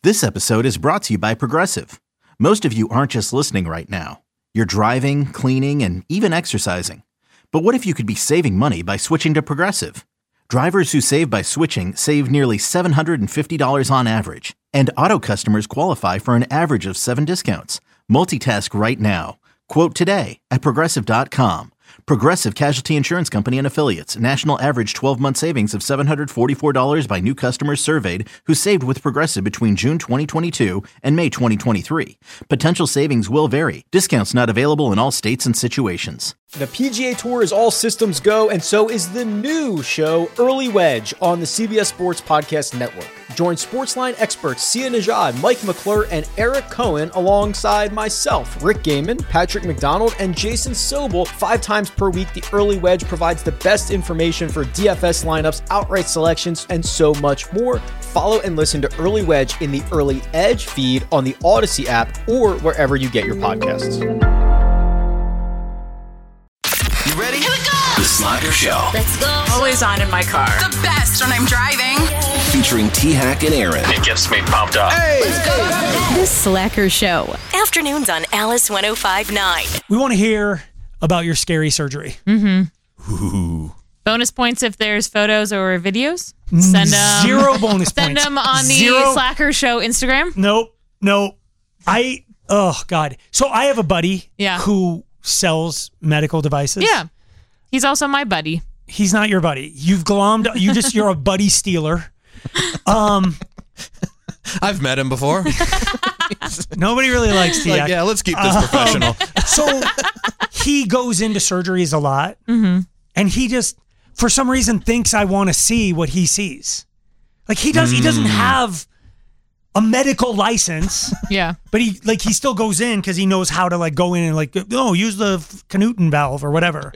This episode is brought to you by Progressive. Most of you aren't just listening right now. You're driving, cleaning, and even exercising. But what if you could be saving money by switching to Progressive? Drivers who save by switching save nearly $750 on average. And auto customers qualify for an average of 7 discounts. Multitask right now. Quote today at Progressive.com. Progressive Casualty Insurance Company and Affiliates. National average 12-month savings of $744 by new customers surveyed who saved with Progressive between June 2022 and May 2023. Potential savings will vary. Discounts not available in all states and situations. The PGA Tour is all systems go, and so is the new show, Early Wedge, on the CBS Sports Podcast Network. Join Sportsline experts Sia Nejad, Mike McClure, and Eric Cohen alongside myself, Rick Gaiman, Patrick McDonald, and Jason Sobel 5 times per week. The Early Wedge provides the best information for DFS lineups, outright selections, and so much more. Follow and listen to Early Wedge in the Early Edge feed on the Odyssey app or wherever you get your podcasts. You ready? Here we go! The Slacker Show. Let's go. Always on in my car. The best when I'm driving. Featuring T-Hack and Aaron. It gets me pumped up. Hey! Let's go. The Slacker Show. Afternoons on Alice 105.9. We want to hear about your scary surgery. Mm-hmm. Ooh. Bonus points if there's photos or videos. Send them. 0 bonus points. Send them on the Slacker Show Instagram. Nope. Oh, God. So I have a buddy who sells medical devices. Yeah. He's also my buddy. He's not your buddy. You're a buddy stealer. I've met him before. Nobody really likes T. Like, yeah, let's keep this professional. So he goes into surgeries a lot, and he just, for some reason, thinks I want to see what he sees. Like he doesn't have a medical license. Yeah. But he still goes in because he knows how to go in and use the Knudten valve or whatever.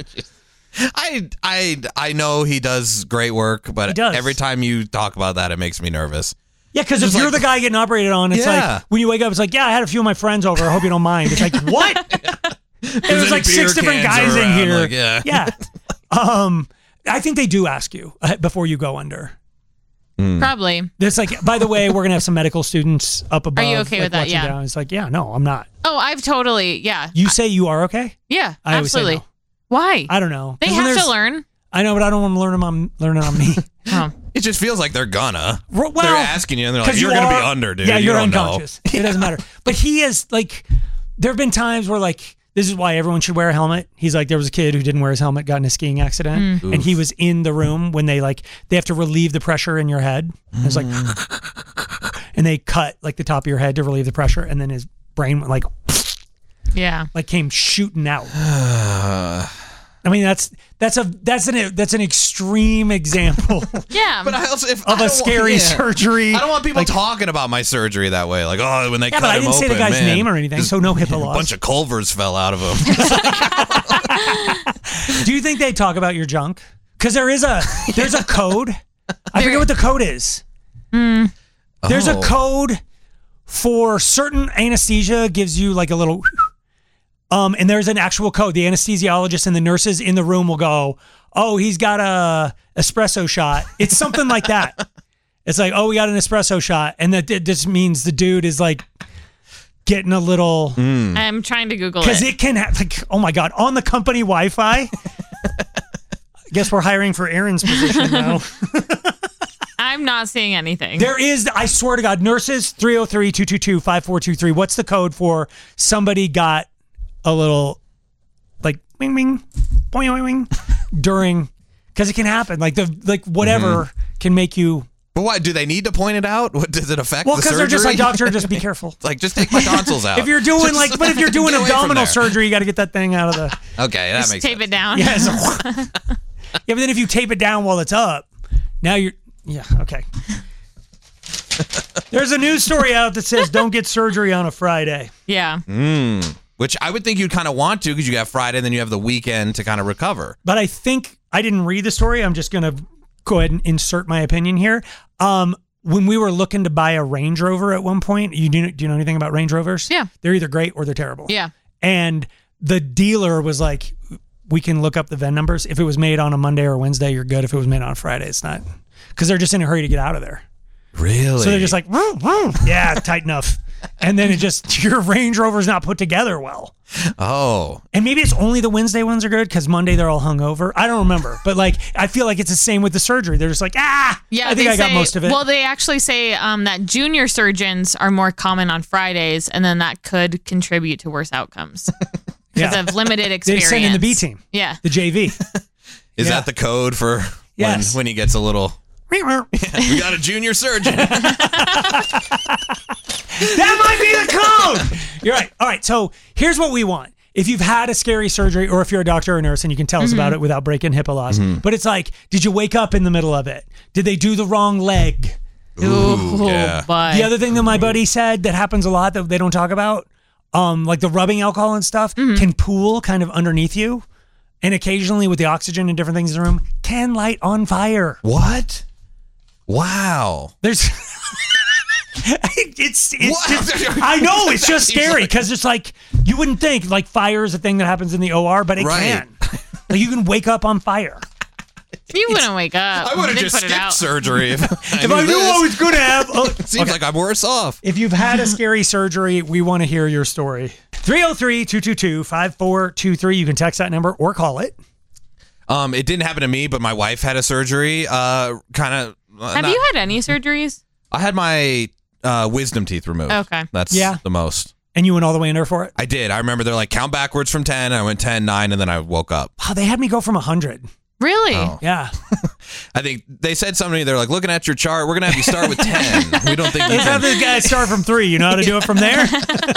I know he does great work, but every time you talk about that, it makes me nervous. Yeah, because if you're the guy getting operated on, it's like when you wake up, it's like, yeah, I had a few of my friends over. I hope you don't mind. It's like, what? There's like 6 different guys in here. Yeah. I think they do ask you before you go under. Probably. It's like, by the way, we're going to have some medical students up above. Are you okay with that? Yeah. Down. It's like, yeah, no, I'm not. Oh, I've totally, yeah. You say you are okay? Yeah, I always say absolutely. no. Why? I don't know. They have to learn. I know, but I don't want to learn it on me. It just feels like they're gonna. Well, they're asking you, and they're like, you're going to be under, dude. Yeah, you're don't unconscious. It doesn't matter. But he is there have been times where this is why everyone should wear a helmet. He's like, there was a kid who didn't wear his helmet, got in a skiing accident, and he was in the room when they have to relieve the pressure in your head. It's like, and they cut the top of your head to relieve the pressure, and then his brain went came shooting out. I mean, that's an extreme example. Yeah, but I also of a scary surgery. I don't want people talking about my surgery that way. Like, oh, when they cut him open. I didn't say the guy's name or anything, so no HIPAA laws. A bunch of Culvers fell out of him. Do you think they talk about your junk? Because there's a code. I forget what the code is. There's a code for certain anesthesia. Gives you a little. And there's an actual code. The anesthesiologist and the nurses in the room will go, oh, he's got a espresso shot. It's something like that. It's like, oh, we got an espresso shot. And that just means the dude is getting a little. I'm trying to Google it. Because it can have, oh my God, on the company Wi-Fi. I guess we're hiring for Aaron's position now. I'm not seeing anything. There is, I swear to God, nurses, 303-222-5423. What's the code for somebody got a little wing wing boing boing during, because it can happen whatever can make you. But why do they need to point it out? What does it affect? Well, because they're just like, doctor, just be careful. Just take my tonsils out. If you're doing but if you're doing abdominal surgery, you got to get that thing out of the. Okay, that makes tape sense. It down. Yeah, but then if you tape it down while it's up, now you're okay. There's a news story out that says don't get surgery on a Friday. Yeah. Which I would think you'd kind of want to because you got Friday and then you have the weekend to kind of recover. But I think I didn't read the story. I'm just going to go ahead and insert my opinion here. When we were looking to buy a Range Rover at one point, do you know anything about Range Rovers? Yeah. They're either great or they're terrible. Yeah. And the dealer was like, we can look up the VIN numbers. If it was made on a Monday or Wednesday, you're good. If it was made on a Friday, it's not. Because they're just in a hurry to get out of there. Really? So they're just like, "Vroom, vroom." Yeah, tight enough. And then your Range Rover's not put together well. Oh. And maybe it's only the Wednesday ones are good because Monday they're all hungover. I don't remember. But like, I feel like it's the same with the surgery. They're just like, I think I got most of it. Well, they actually say that junior surgeons are more common on Fridays, and then that could contribute to worse outcomes because of limited experience. They send in the B team. Yeah. The JV. Is that the code for when he gets a little... we got a junior surgeon. That might be the code. You're right. All right. So here's what we want. If you've had a scary surgery, or if you're a doctor or a nurse and you can tell us about it without breaking HIPAA laws, but it's like, did you wake up in the middle of it? Did they do the wrong leg? Ooh, yeah. The other thing that my buddy said that happens a lot that they don't talk about, like the rubbing alcohol and stuff, can pool kind of underneath you. And occasionally with the oxygen and different things in the room, can light on fire. What? Wow. There's... It's just, I know, it's just scary because it's like, you wouldn't think like fire is a thing that happens in the OR, but it can. Like you can wake up on fire. You wouldn't wake up. I would have just skipped surgery if I knew I was going to have. It seems like I'm worse off. If you've had a scary surgery, we want to hear your story. 303-222-5423. You can text that number or call it. It didn't happen to me, but my wife had a surgery. Have you had any surgeries? I had my wisdom teeth removed. Okay. That's the most. And you went all the way in there for it? I did. I remember they're like, count backwards from 10. I went 10, 9, and then I woke up. Oh, they had me go from 100. Really? Oh. Yeah. I think they said something to me. They're like, looking at your chart, we're going to have you start with 10. We don't think you Let's have the guy start from 3. You know how to do it from there?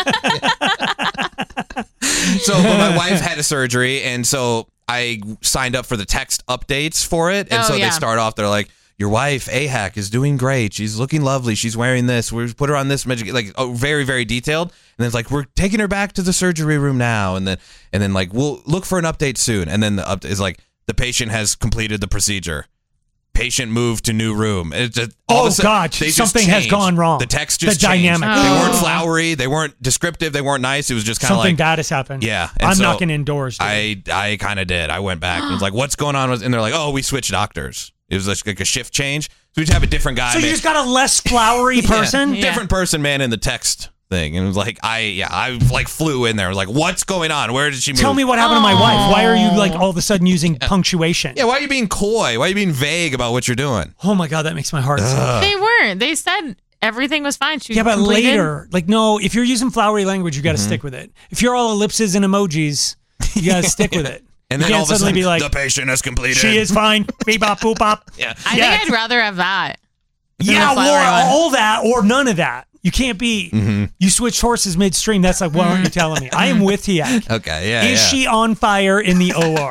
So my wife had a surgery, and so I signed up for the text updates for it. And they start off, they're like, your wife, AHAC, is doing great. She's looking lovely. She's wearing this. We put her on this medication. Like, very, very detailed. And then it's like, we're taking her back to the surgery room now. And then like, we'll look for an update soon. And then the update is like, the patient has completed the procedure. Patient moved to new room. It just, something has gone wrong. The text just the changed. dynamic. They weren't flowery. They weren't descriptive. They weren't nice. It was just kind of like something bad has happened. Yeah, I'm knocking indoors. I kind of did. I went back and was like, "What's going on?" And they're like, "Oh, we switched doctors. It was like a shift change. So we just have a different guy." So you just got a less flowery person, different person, man, in the text thing, and it was like I like flew in there. I was like, "What's going on? Where did she move?" Tell me what happened to my wife. Why are you like all of a sudden using punctuation? Yeah, why are you being coy? Why are you being vague about what you're doing? Oh my God, that makes my heart sick. They weren't. They said everything was fine. She but completed. later, like no, if you're using flowery language, you got to stick with it. If you're all ellipses and emojis, you got to stick with it. And then you all can't of a suddenly sudden, be like, the patient has completed. She is fine. Beep bop boop bop. Yeah, I think I'd rather have that. Yeah, or all that or none of that. You can't be. You switched horses midstream. That's like, what aren't you telling me? I am with Tiak. Okay, yeah. Is she on fire in the OR?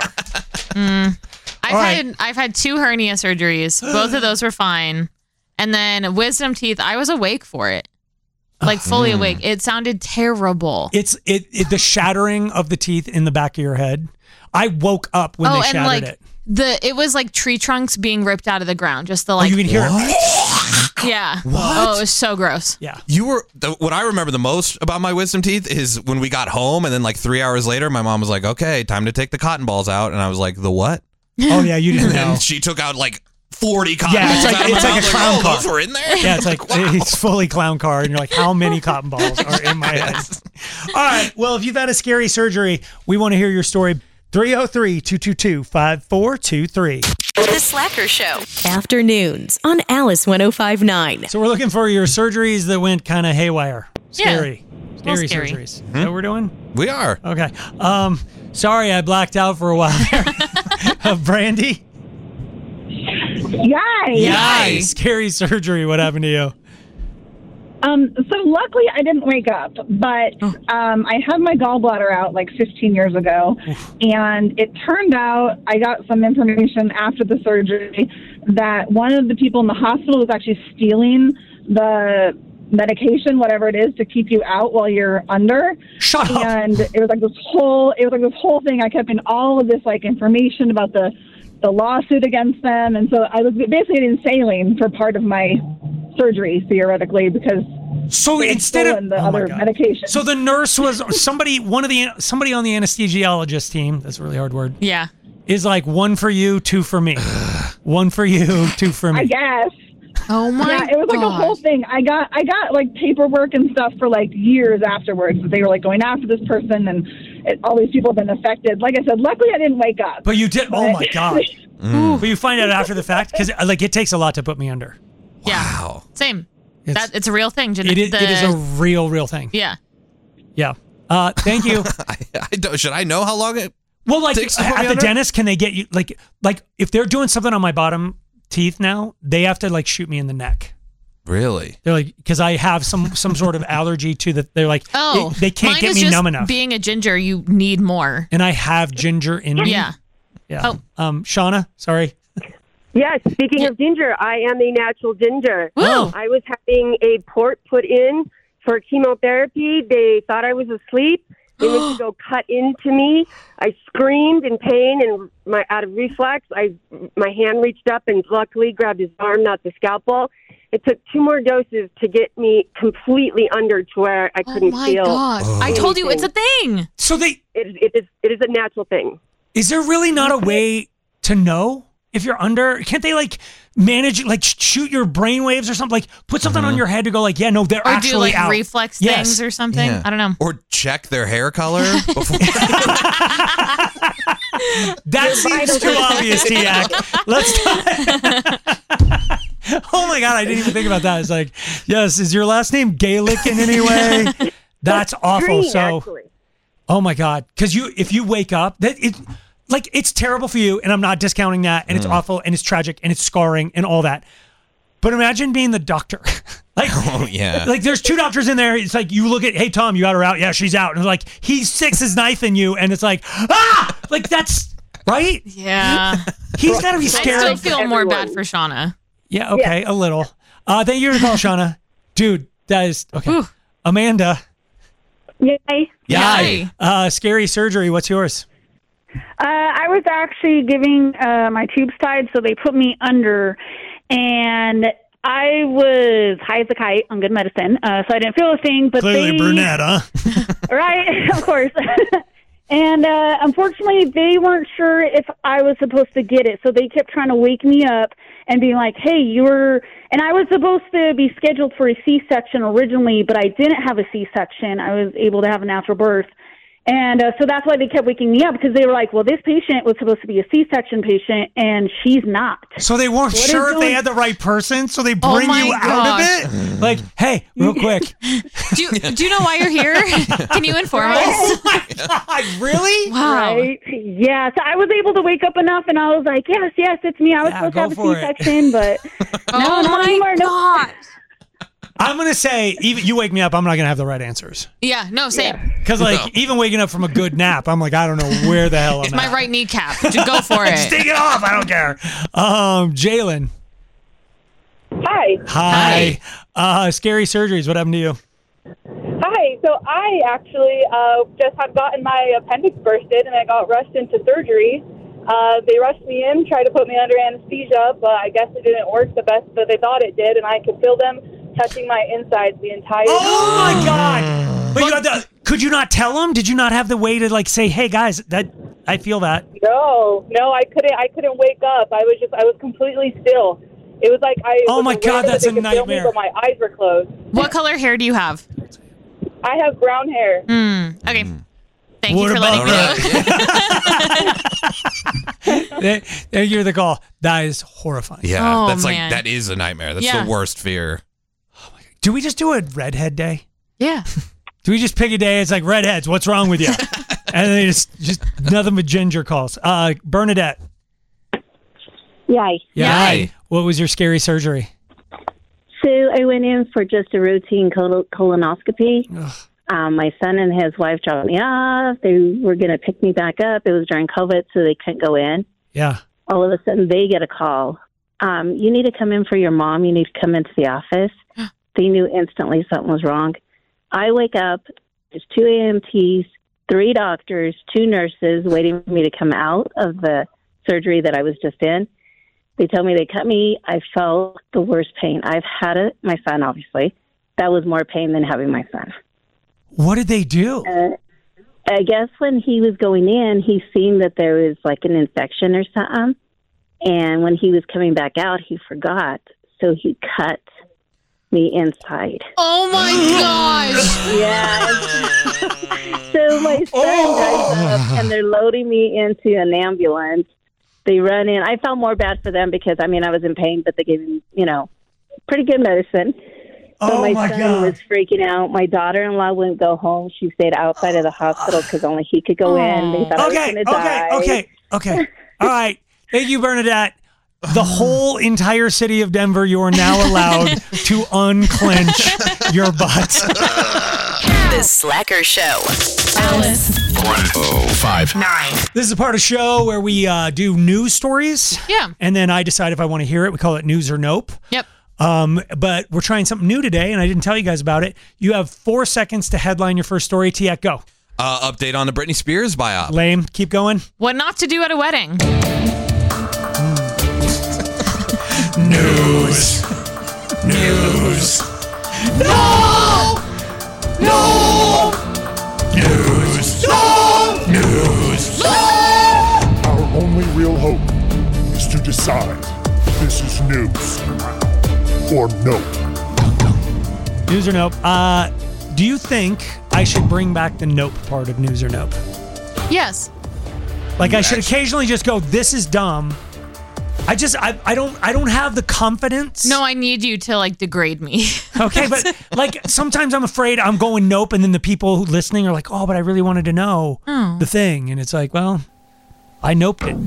I've had 2 hernia surgeries. Both of those were fine. And then wisdom teeth, I was awake for it. Like fully awake. It sounded terrible. It's the shattering of the teeth in the back of your head. I woke up when they shattered it. It was like tree trunks being ripped out of the ground. Just the like. You can hear it. Yeah. What? Oh, it was so gross. Yeah. What I remember the most about my wisdom teeth is when we got home, and then like 3 hours later, my mom was like, "Okay, time to take the cotton balls out," and I was like, "The what?" Oh yeah, you didn't know. And she took out like 40 cotton balls. Yeah, it's like a clown car. Those were in there. Yeah, it's like it's fully clown car, and you're like, how many cotton balls are in my head? All right. Well, if you've had a scary surgery, we want to hear your story. 303-222-5423. The Slacker Show. Afternoons on Alice 105.9. So we're looking for your surgeries that went kind of haywire. Scary. Yeah. Scary Scary. surgeries. Is that what we're doing? We are. Okay. Sorry, I blacked out for a while there. Brandy? Yay! Scary surgery. What happened to you? So luckily I didn't wake up, but I had my gallbladder out like 15 years ago, and it turned out I got some information after the surgery that one of the people in the hospital was actually stealing the medication, whatever it is, to keep you out while you're under. Shut up. And it was like this whole thing. I kept in all of this like information about the lawsuit against them, and so I was basically in saline for part of my surgery theoretically because instead of the other medication. So the nurse was somebody on the anesthesiologist team. That's a really hard word. Yeah. Is like 1 for you, 2 for me. 1 for you, 2 for me. I guess. Oh my Yeah, it was like a whole thing. I got like paperwork and stuff for like years afterwards. They were like going after this person, and all these people have been affected. Like I said, luckily I didn't wake up. But you did. Oh my gosh. But you find out after the fact because like it takes a lot to put me under. Yeah. Wow. Same. It's a real thing. It is a real thing. Yeah. Yeah. Thank you. Should I know how long it? Well, like takes to put me at the under? dentist, can they get you like if they're doing something on my bottom teeth now, they have to like shoot me in the neck. Really? They're like, because I have some sort of allergy to the. They're like, they can't mine get is me just numb enough. Being a ginger, you need more. And I have ginger in me. Yeah. Yeah. Shauna, sorry. Yes, speaking of ginger, I am a natural ginger. Woo. I was having a port put in for chemotherapy. They thought I was asleep. They went to go cut into me. I screamed in pain, and out of reflex, my hand reached up and luckily grabbed his arm, not the scalpel. It took 2 more doses to get me completely under to where I couldn't feel. Oh my God! I told you it's a thing. So it is a natural thing. Is there really not a way to know if you're under? Can't they like manage, like shoot your brain waves or something? Like put something on your head to go like, yeah, no, they're Or actually do like out. reflex Yes. things or something. Yeah. I don't know. Or check their hair color before. That seems too obvious, Tiak. Let's Oh my God, I didn't even think about that. It's like, yes, is your last name Gaelic in any way? That's awful. Green, So, actually. oh my God, because if you wake up, it's terrible for you, and I'm not discounting that, and it's awful, and it's tragic, and it's scarring, and all that. But imagine being the doctor. Oh yeah. Like there's 2 doctors in there. It's like you look at, hey Tom, you got her out. Yeah, she's out. And it's like he sticks his knife in you, and it's like like that's right. Yeah. He's got to be I scared. still feel more bad for Shauna. Yeah, okay, a little. Thank you for the call, Shauna. Dude, that is okay. Ooh. Amanda. Yay. Yay. Scary surgery. What's yours? I was actually giving my tubes tied, so they put me under, and I was high as a kite on good medicine, so I didn't feel a thing. But Clearly brunette, huh? Right, of course. And unfortunately, they weren't sure if I was supposed to get it, so they kept trying to wake me up and being like, hey, and I was supposed to be scheduled for a C-section originally, but I didn't have a C-section. I was able to have a natural birth. And so that's why they kept waking me up, because they were like, well, this patient was supposed to be a C-section patient, and she's not. So they weren't sure if they had the right person, so they bring you out of it? Like, hey, real quick. Do you know why you're here? Can you inform us? Oh my God, really? Wow. Right? Yeah, so I was able to wake up enough, and I was like, yes, it's me. I was supposed to have a C-section, but no, not anymore. God. I'm going to say, even you wake me up, I'm not going to have the right answers. Yeah, no, same. Because, even waking up from a good nap, I'm like, I don't know where the hell I'm It's at. my right kneecap. Just go for it. Just take it off. I don't care. Jalen. Hi. Scary surgeries. What happened to you? Hi. So I actually just had gotten my appendix bursted, and I got rushed into surgery. They rushed me in, tried to put me under anesthesia, but I guess it didn't work the best that they thought it did, and I could feel them touching my insides the entire time. Oh my God! But could you not tell them? Did you not have the way to say, "Hey guys, I feel that"? No, I couldn't. I couldn't wake up. I was completely still. It was like I. Oh my God, that's a nightmare. But my eyes were closed. What color hair do you have? I have brown hair. Okay. Thank you for letting me know. Thank you for the call. That is horrifying. Yeah, Oh, that's man. that is a nightmare. That's Yeah. the worst fear. Do we just do a redhead day? Yeah. Do we just pick a day? It's like redheads. What's wrong with you? And then just nothing but ginger calls. Bernadette. Yay. Yay. What was your scary surgery? So I went in for just a routine colonoscopy. My son and his wife dropped me off. They were going to pick me back up. It was during COVID, so they couldn't go in. Yeah. All of a sudden, they get a call. You need to come in for your mom. You need to come into the office. They knew instantly something was wrong. I wake up. There's 2 AMTs, 3 doctors, 2 nurses waiting for me to come out of the surgery that I was just in. They tell me they cut me. I felt the worst pain. I've had it. My son, obviously. That was more pain than having my son. What did they do? I guess when he was going in, he seen that there was like an infection or something. And when he was coming back out, he forgot. so he cut me inside. Oh my gosh! Yeah. So my son drives up, and they're loading me into an ambulance. They run in. I felt more bad for them because, I was in pain, but they gave me, pretty good medicine. So my son was freaking out. My daughter-in-law wouldn't go home. She stayed outside of the hospital because only he could go in. They thought I was going to die. Okay. All right. Thank you, Bernadette. The whole entire city of Denver, you are now allowed to unclench your butt. The Slacker Show. Alice. 1059. This is a part of the show where we do news stories. Yeah. And then I decide if I want to hear it. We call it News or Nope. Yep. But we're trying something new today, and I didn't tell you guys about it. You have 4 seconds to headline your first story. Tiak, go. Update on the Britney Spears biop. Lame. Keep going. What not to do at a wedding. News. News. No! No! News. No! News. Our only real hope is to decide if this is news or nope. News or Nope. Do you think I should bring back the Nope part of News or Nope? Yes. Like I should occasionally just go, this is dumb. I don't have the confidence. No, I need you to degrade me. Okay, but sometimes I'm afraid I'm going nope, and then the people listening are like, oh, but I really wanted to know the thing. And it's like, well, I noped it.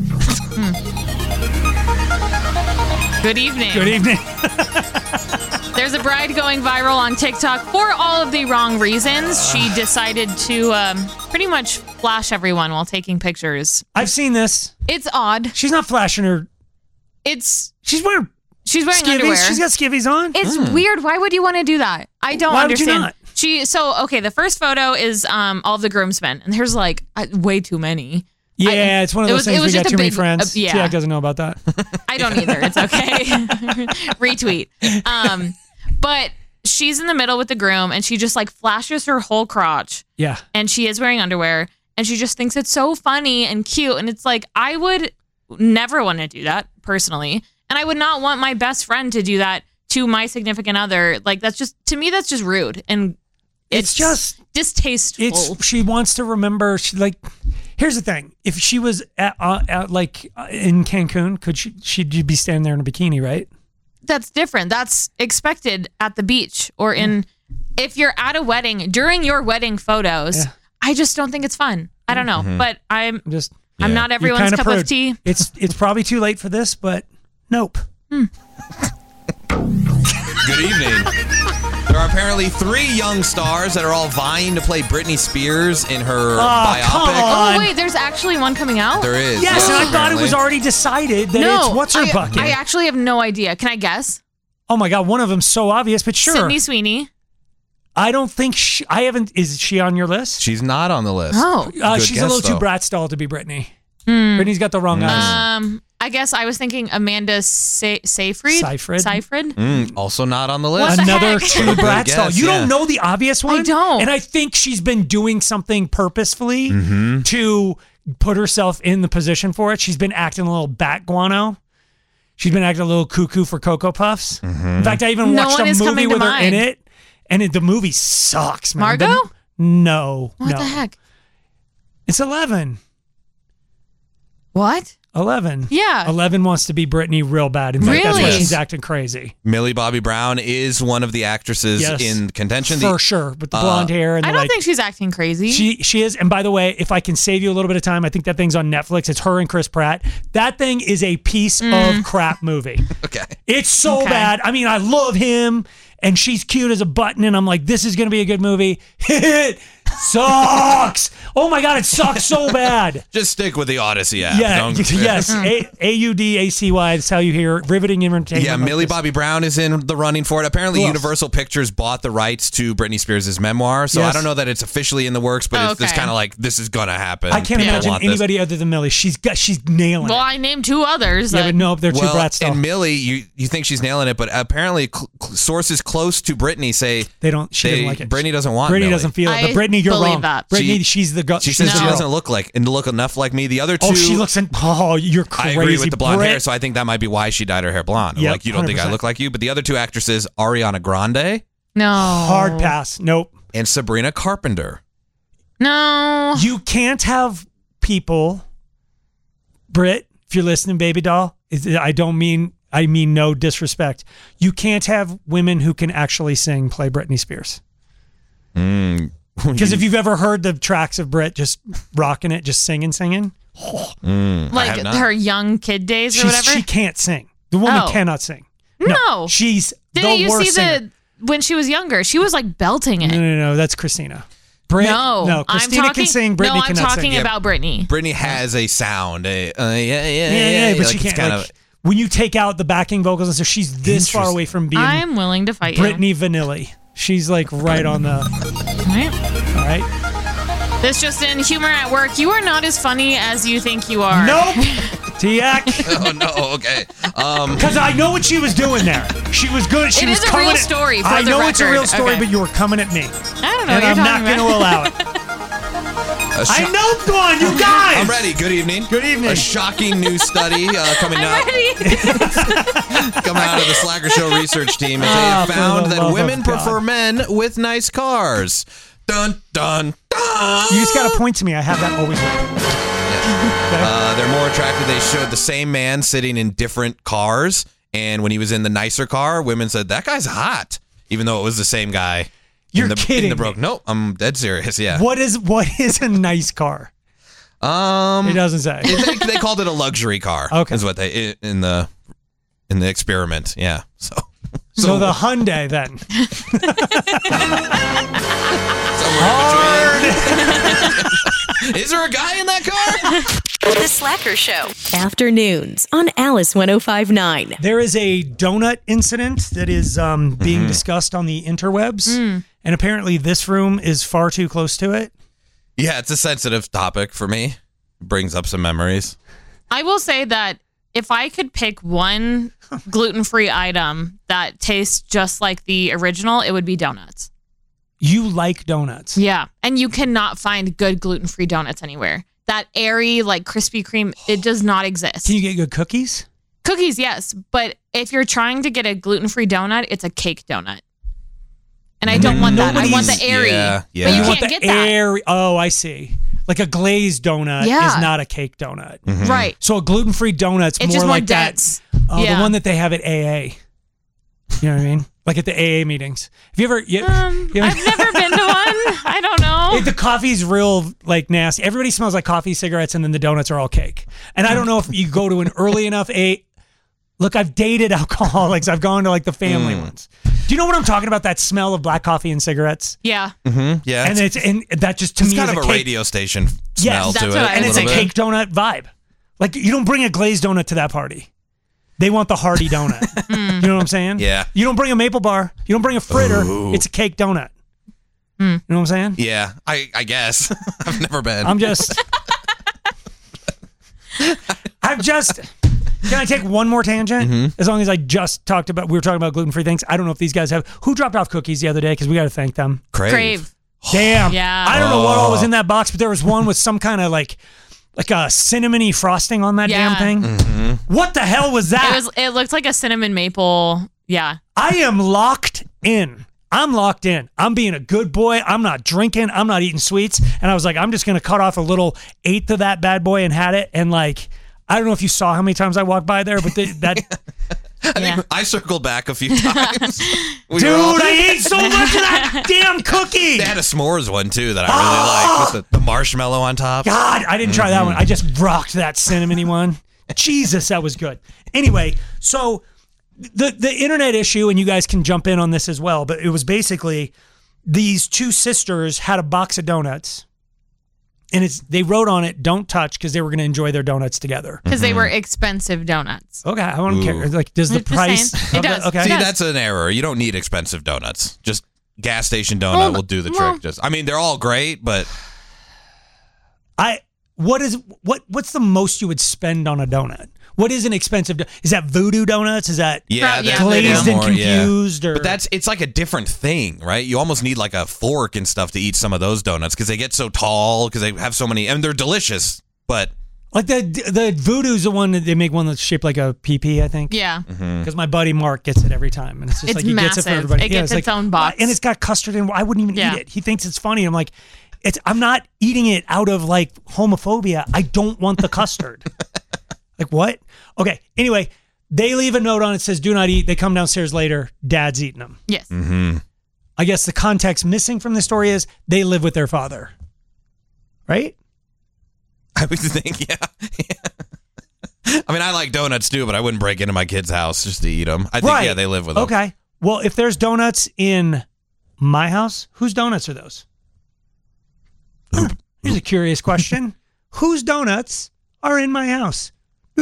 Good evening. Good evening. There's a bride going viral on TikTok for all of the wrong reasons. She decided to pretty much flash everyone while taking pictures. I've seen this. It's odd. She's not flashing her. She's wearing skivvies. Underwear. She's got skivvies on. It's weird. Why would you want to do that? I don't understand. Would you not? The first photo is all of the groomsmen, and there's way too many. Yeah, it's one of those things we got too many friends. Yeah. Tiak doesn't know about that. I don't either. It's okay. Retweet. But she's in the middle with the groom, and she just flashes her whole crotch. Yeah. And she is wearing underwear, and she just thinks it's so funny and cute. And it's I would never want to do that personally, and I would not want my best friend to do that to my significant other. That's just, to me, that's just rude, and it's just distasteful. She wants to remember. Here's the thing: if she was in Cancun, she'd be standing there in a bikini, right? That's different. That's expected at the beach or if you're at a wedding during your wedding photos. Yeah. I just don't think it's fun. I don't know, but I'm not everyone's cup of tea. It's probably too late for this, but nope. Good evening. There are apparently 3 young stars that are all vying to play Britney Spears in her biopic. Oh, wait, there's actually one coming out? There is. Yes, and I thought it was already decided that it's what's her bucket. I actually have no idea. Can I guess? Oh my God, one of them's so obvious, but sure. Sydney Sweeney. I don't think is she on your list? She's not on the list. Oh. She's a little too Bratz doll to be Britney. Britney's got the wrong eyes. I guess I was thinking Amanda Seyfried. Also not on the list. Another two Bratz doll. You don't know the obvious one? I don't. And I think she's been doing something purposefully to put herself in the position for it. She's been acting a little bat guano. She's been acting a little cuckoo for Cocoa Puffs. In fact, I even watched a movie with her in it, and the movie sucks, man. Margot? No. What the heck? It's 11. What? 11. Yeah. 11 wants to be Britney real bad. In fact, that's why she's acting crazy. Millie Bobby Brown is one of the actresses in contention. For sure. With the blonde hair. And I don't think she's acting crazy. She is. And by the way, if I can save you a little bit of time, I think that thing's on Netflix. It's her and Chris Pratt. That thing is a piece of crap movie. Okay. It's so bad. I mean, I love him. And she's cute as a button. And I'm like, this is going to be a good movie. It sucks. Oh my God, it sucks so bad. Just stick with the Odyssey app. Yes. AUDACY. That's how you hear riveting entertainment. Yeah, Millie Bobby Brown is in the running for it. Apparently, Universal Pictures bought the rights to Britney Spears' memoir. So I don't know that it's officially in the works, but it's kind of like, this is going to happen. I can't imagine anybody other than Millie. She's nailing it. Well, I named 2 others. Yeah, but no, they're two Bratz stuff. And Millie, you think she's nailing it, but apparently sources close to Britney say she doesn't like it. Britney doesn't want Britney Millie. doesn't feel it, but Britney Brittany, you're believe wrong. that. Brittany, she's the girl. She says she doesn't look enough like me. The other two. Oh, she looks you're crazy. I agree with the blonde Brit. hair, so I think that might be why she dyed her hair blonde. Yep, Like, you don't think I 100%. look like you? But the other two actresses, Ariana Grande. No. Hard pass. Nope. And Sabrina Carpenter. No. You can't have people, Britt, if you're listening, baby doll, I mean no disrespect. You can't have women who can actually sing play Britney Spears. Because if you've ever heard the tracks of Brit just rocking it, just singing. Like her young kid days or whatever? She can't sing. The woman cannot sing. No. She's Didn't the you worst see singer. when she was younger? She was like belting it. No, that's Christina. Brit, no, Christina can sing. Britney I'm cannot talking sing. about Britney. Britney has a sound. Yeah, but like, she can't. Kind Like, when you take out the backing vocals and stuff, she's this far away from being I'm willing to fight Britney Vanilli. She's like right on the. All right. This just in, humor at work. You are not as funny as you think you are. Nope. Tiak. Oh no. Okay. Because I know what she was doing there. She was good. She It was is a coming real at- story, for I the know it's a real record. story, Okay. but you were coming at me. I don't know And what you're I'm not talking going to about. allow it. I know, go on, you guys. I'm ready. Good evening. Good evening. A shocking new study coming out of the Slacker Show research team. As they have for found the that love women of God. prefer men with nice cars. Dun dun dun. You just got to point to me. I have that always open. They're more attractive. They showed the same man sitting in different cars, and when he was in the nicer car, women said that guy's hot, even though it was the same guy. You're in kidding the broke. me. No, I'm dead serious. Yeah. What is a nice car? It doesn't say. They called it a luxury car. Okay. Is what they in the experiment. Yeah. So the Hyundai then. Is there a guy in that car? The Slacker Show. Afternoons on Alice 105.9. There is a donut incident that is being discussed on the interwebs, and apparently this room is far too close to it. Yeah, it's a sensitive topic for me. Brings up some memories. I will say that if I could pick one gluten-free item that tastes just like the original, it would be donuts. You like donuts. Yeah. And you cannot find good gluten-free donuts anywhere. That airy, like Krispy Kreme, it does not exist. Can you get good cookies? Cookies, yes. But if you're trying to get a gluten-free donut, it's a cake donut. And I don't want that. I want the airy. Yeah. But you want can't the get that. airy. Oh, I see. Like a glazed donut Yeah. is not a cake donut. Right. So a gluten-free donut's It's more just more like dense. that. Oh, Yeah. the one that they have at AA. You know what I mean? Like at the AA meetings. Have you ever? I've never been to one. I don't know. The coffee's real like nasty. Everybody smells like coffee, cigarettes, and then the donuts are all cake. And I don't know if you go to an early enough Look, I've dated alcoholics. I've gone to like the family ones. Do you know what I'm talking about? That smell of black coffee and cigarettes. Yeah. Yeah. And that just to it's me kind is of a cake. radio station smell that's to what it. I And was it's a thinking. cake donut vibe. Like you don't bring a glazed donut to that party. They want the hearty donut. You know what I'm saying? Yeah. You don't bring a maple bar. You don't bring a fritter. It's a cake donut. You know what I'm saying? Yeah, I guess. I've never been. Can I take one more tangent? As long as I just we were talking about gluten-free things. I don't know if these guys have. Who dropped off cookies the other day? Because we got to thank them. Crave. Damn. Yeah. I don't know what all was in that box, but there was one with some kind of like a cinnamony frosting on that Yeah. damn thing. What the hell was that? It looked like a cinnamon maple. Yeah. I am locked in. I'm locked in. I'm being a good boy. I'm not drinking. I'm not eating sweets. And I was like, I'm just going to cut off a little eighth of that bad boy and had it. And like, I don't know if you saw how many times I walked by there, but I think I circled back a few times. Dude, I ate so much of that damn cookie. They had a s'mores one too that I really liked with the marshmallow on top. God, I didn't try that one. I just rocked that cinnamony one. Jesus, that was good. Anyway, so the internet issue, and you guys can jump in on this as well, but it was basically these two sisters had a box of donuts, and they wrote on it, "Don't touch," because they were going to enjoy their donuts together. Because they were expensive donuts. Okay, I don't care. Like, does the I'm just price? saying. It does. Okay. See, that's an error. You don't need expensive donuts. Just gas station donut will do the trick. I mean, they're all great, but what's the most you would spend on a donut? What is an expensive? Is that Voodoo Donuts? Is that glazed and confused? Or? But it's like a different thing, right? You almost need like a fork and stuff to eat some of those donuts because they get so tall because they have so many, and they're delicious. But like the Voodoo's the one that they make one that's shaped like a PP, I think. Yeah. Because my buddy Mark gets it every time, and it's just like he massive. gets it for everybody. It gets its own box, and it's got custard in. I wouldn't even eat it. He thinks it's funny. I'm like, I'm not eating it out of like homophobia. I don't want the custard. Like what? Okay. Anyway, they leave a note on it says, "Do not eat." They come downstairs later. Dad's eating them. Yes. Mm-hmm. I guess the context missing from the story is they live with their father, right? I would think, yeah. I mean, I like donuts too, but I wouldn't break into my kid's house just to eat them. I think, yeah, they live with them. Okay. Well, if there's donuts in my house, whose donuts are those? Here's a curious question. Whose donuts are in my house?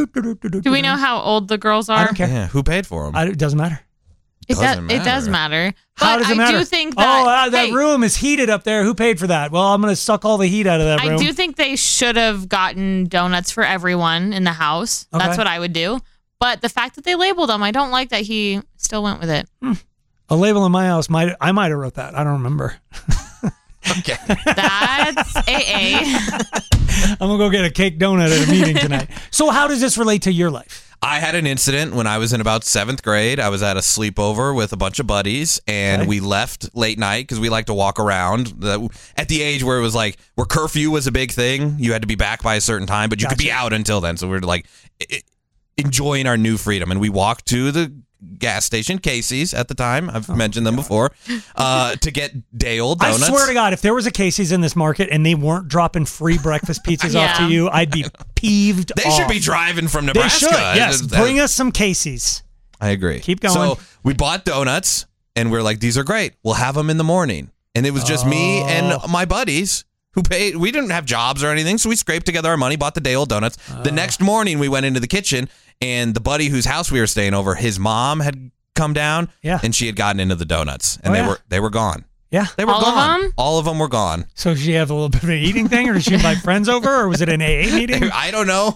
Do we know how old the girls are? I don't care. Yeah, who paid for them? It doesn't matter. It does matter. How But does it matter? I do think that that room is heated up there. Who paid for that? Well, I'm going to suck all the heat out of that room. I do think they should have gotten donuts for everyone in the house. Okay. That's what I would do. But the fact that they labeled them, I don't like that he still went with it. A label in my house, I might have wrote that. I don't remember. Okay. That's AA. I'm going to go get a cake donut at a meeting tonight. So how does this relate to your life? I had an incident when I was in about 7th grade. I was at a sleepover with a bunch of buddies, and we left late night because we like to walk around. At the age where it was like, where curfew was a big thing, you had to be back by a certain time, but you could be out until then. So we were like enjoying our new freedom, and we walked to the gas station, Casey's at the time. I've mentioned them before, to get day-old donuts. I swear to God, if there was a Casey's in this market and they weren't dropping free breakfast pizzas off to you, I'd be peeved They should be driving from Nebraska. They should, yes. Bring us some Casey's. I agree. Keep going. So we bought donuts, and we're like, these are great. We'll have them in the morning. And it was just me and my buddies who paid. We didn't have jobs or anything, so we scraped together our money, bought the day-old donuts. The next morning, we went into the kitchen, and the buddy whose house we were staying over, his mom had come down, and she had gotten into the donuts, and they were gone. Yeah, they were All gone. of them? All of them were gone. So did she have a little bit of an eating thing, or did she invite friends over, or was it an AA meeting? I don't know.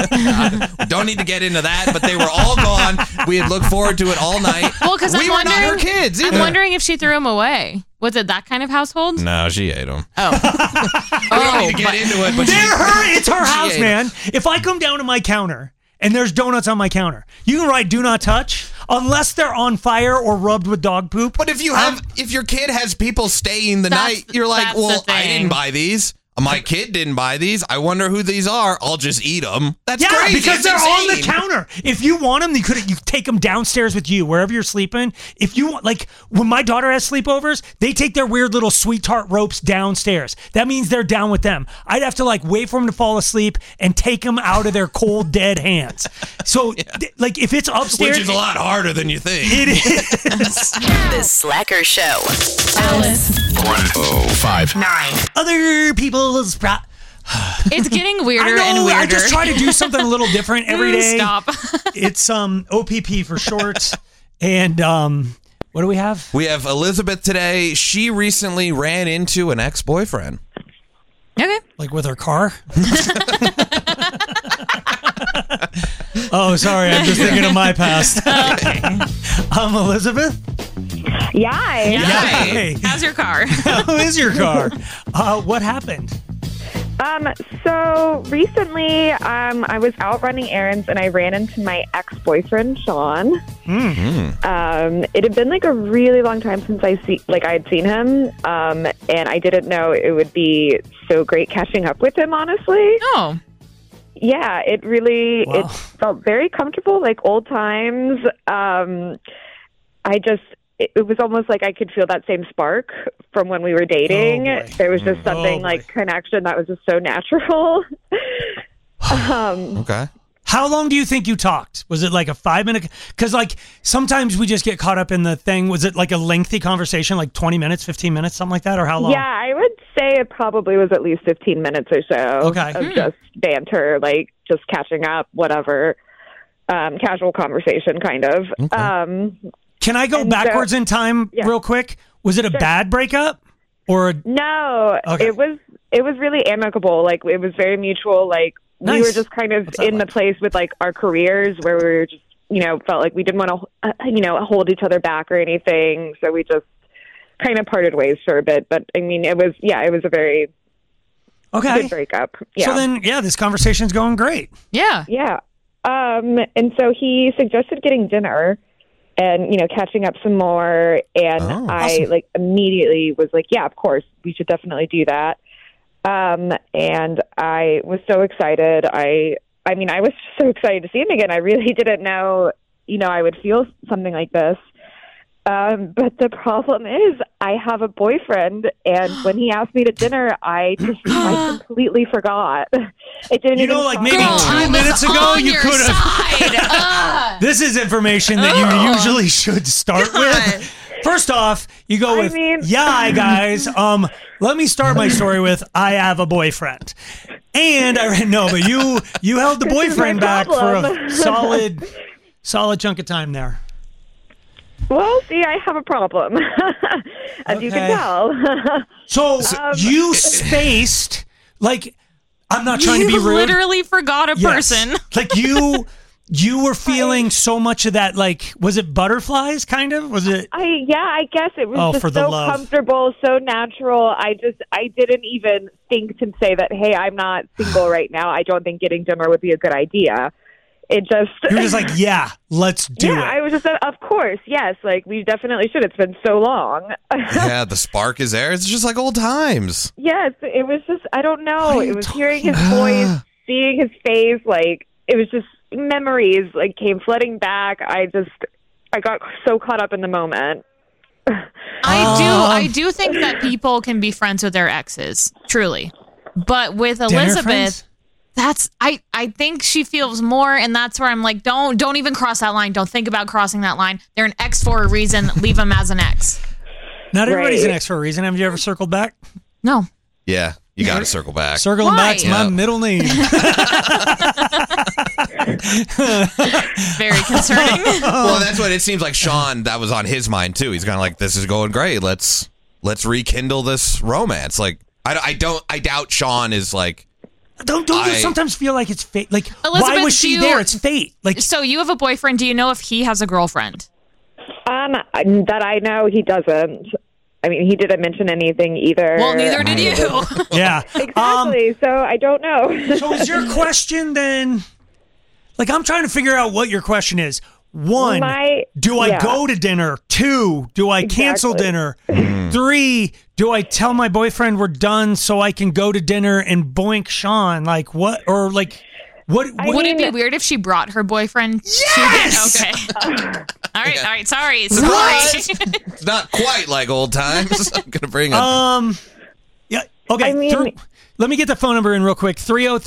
Don't need to get into that, but they were all gone. We had looked forward to it all night. Well, because we were not her kids either. I'm wondering if she threw them away. Was it that kind of household? No, she ate them. Oh. We don't need to get into it, but it's her house, man. If I come down to my counter and there's donuts on my counter, you can write "Do not touch" unless they're on fire or rubbed with dog poop. But if your kid has people staying the night, you're like, well, I didn't buy these. My kid didn't buy these. I wonder who these are. I'll just eat them. That's crazy. Because they're on the counter. If you want them, you take them downstairs with you wherever you're sleeping. If you want, like when my daughter has sleepovers, they take their weird little sweetheart ropes downstairs. That means they're down with them. I'd have to like wait for them to fall asleep and take them out of their cold dead hands. So like if it's upstairs, which is a lot harder than you think. It is. The Slacker Show. Alice. 1059. Other people's It's getting weirder and weirder. I just try to do something a little different every day. Stop. It's OPP for short. And what do we have? We have Elizabeth today. She recently ran into an ex-boyfriend. Okay. Like with her car? Oh, sorry. I'm just thinking of my past. Okay. Elizabeth? Yay. Yay. How's your car? How is your car? What happened? So recently, I was out running errands and I ran into my ex-boyfriend, Sean. It had been like a really long time since I had seen him, and I didn't know it would be so great catching up with him, honestly. Oh. Yeah, it really, it felt very comfortable, like old times. It was almost like I could feel that same spark from when we were dating. There was just something like connection that was just so natural. Okay. How long do you think you talked? Was it like a 5-minute? Because like sometimes we just get caught up in the thing. Was it like a lengthy conversation, like 20 minutes, 15 minutes, something like that? Or how long? Yeah, I would say it probably was at least 15 minutes or so of just banter, like just catching up, whatever, casual conversation kind of. Okay. Can I go backwards in time real quick? Was it a bad breakup? Or no, Okay. it was it was really amicable. Like, it was very mutual. Like, we Nice. were just kind of in the place with, like, our careers where we were just, felt like we didn't want to, hold each other back or anything. So we just kind of parted ways for a bit. But, I mean, it was a very good breakup. Yeah. So then, this conversation's going great. Yeah. Yeah. And so he suggested getting dinner and, catching up some more. And I immediately was like, yeah, of course, we should definitely do that. And I was so excited. I was so excited to see him again. I really didn't know, I would feel something like this. But the problem is I have a boyfriend, and when he asked me to dinner, I completely forgot. It didn't even maybe 2 minutes ago you could have. This is information that you usually should start with. First off, you go with, hi guys. Let me start my story with, I have a boyfriend. And but you held the boyfriend back for a solid chunk of time there. Well, see, I have a problem, as you can tell. So you spaced, like, I'm not trying to be rude. You literally forgot a person. Like, you were feeling so much of that, like, was it butterflies, kind of? Was it? I guess it was just so comfortable, so natural. I didn't even think to say that, hey, I'm not single right now. I don't think getting dinner would be a good idea. It just... You're just like, yeah, let's do it. I was just, of course, yes. Like, we definitely should. It's been so long. Yeah, the spark is there. It's just like old times. Yes, it was just, I don't know. It was hearing his voice, seeing his face. Like, it was just memories, like, came flooding back. I got so caught up in the moment. I do think that people can be friends with their exes, truly. But with Elizabeth... I think she feels more, and that's where I'm like, don't even cross that line. Don't think about crossing that line. They're an ex for a reason. Leave them as an ex. Not everybody's an ex for a reason. Have you ever circled back? No. Yeah, you got to circle back. Circling back's my middle name. Very concerning. Well, that's what it seems like. Sean, that was on his mind too. He's kind of like, this is going great. Let's rekindle this romance. Like, I doubt Sean is like. Don't you sometimes feel like it's fate? Like, Elizabeth, why was she there? It's fate. Like, so you have a boyfriend. Do you know if he has a girlfriend? That I know, he doesn't. I mean, he didn't mention anything either. Well, neither did you. Yeah, exactly. So I don't know. So is your question then? Like, I'm trying to figure out what your question is. One, do I go to dinner? 2, do I cancel dinner? 3, do I tell my boyfriend we're done so I can go to dinner and boink Sean? Like, what? Or like, what? Would it be weird if she brought her boyfriend? Yes! Okay. All right. Sorry. It's not quite like old times. I'm going to bring up. Yeah. Okay. Let me get the phone number in real quick.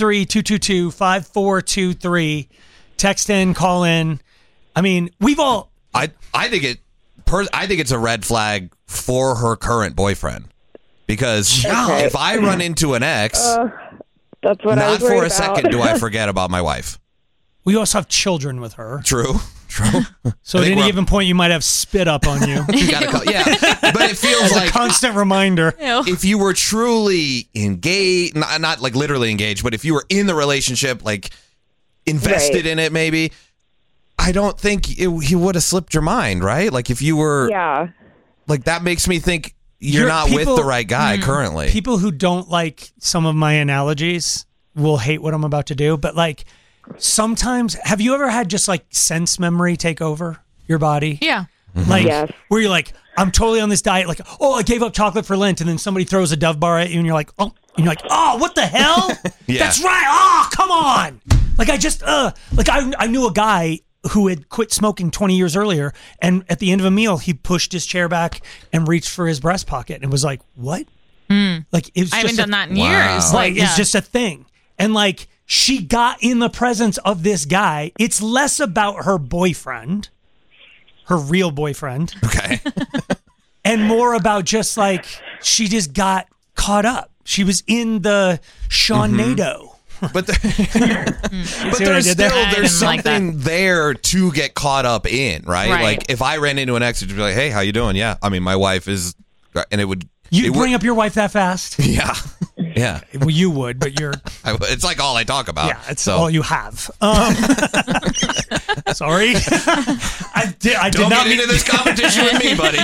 303-222-5423. Text in, call in. I mean, we've all. I think it's a red flag for her current boyfriend, because if I run into an ex, that's what I was not for a about. second do I forget about my wife. We also have children with her. True. So at any given point, you might have spit up on you. But it feels like a constant reminder. If you were truly engaged, not like literally engaged, but if you were in the relationship, like invested in it, maybe. I don't think he would have slipped your mind, right? Like, if you were, like, that makes me think you're not with the right guy currently. People who don't like some of my analogies will hate what I'm about to do, but like, sometimes, have you ever had just like sense memory take over your body? Yeah. Like, where you're like, I'm totally on this diet. Like, I gave up chocolate for Lent, and then somebody throws a Dove bar at you, and you're like, oh, what the hell? That's right. Oh, come on. Like, I knew a guy who had quit smoking 20 years earlier, and at the end of a meal, he pushed his chair back and reached for his breast pocket and was like, what? Like, it was I haven't done that in years. Right, Like, it's just a thing. And like, she got in the presence of this guy. It's less about her boyfriend, her real boyfriend. Okay. And more about just like, she just got caught up. She was in the Shawnado. But there's something there to get caught up in, right? Like, if I ran into an ex, it'd be like, hey, how you doing? Yeah. I mean, my wife is, and it would. You bring up your wife that fast? Yeah. Yeah. Well, you would, but you're. It's like all I talk about. Yeah, it's all you have. Sorry. I did Don't not get into this competition with me, buddy.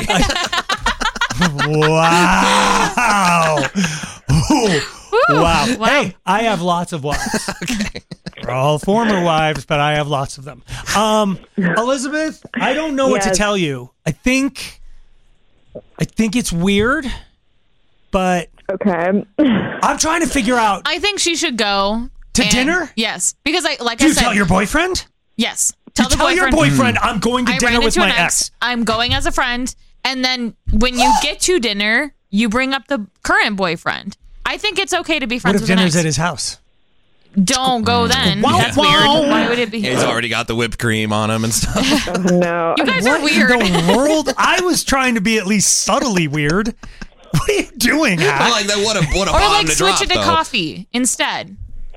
Wow. Ooh. Wow. Hey, I have lots of wives. Okay. They're all former wives, but I have lots of them. Elizabeth, I don't know what to tell you. I think it's weird, but okay. I'm trying to figure out. I think she should go to dinner. Yes, because I Do you said, tell your boyfriend? Yes. Tell your boyfriend I'm going to dinner with my ex. I'm going as a friend, and then when you get to dinner, you bring up the current boyfriend. I think it's okay to be friends with an ex. What if dinner's at his house? Don't go then. Wow, That's wow. weird. Why would it be? He's already got the whipped cream on him and stuff. No. You guys What are weird. in the world? I was trying to be at least subtly weird. What are you doing, Hak? Well, like that. What a Or bomb like to switch drop, it to though. coffee instead.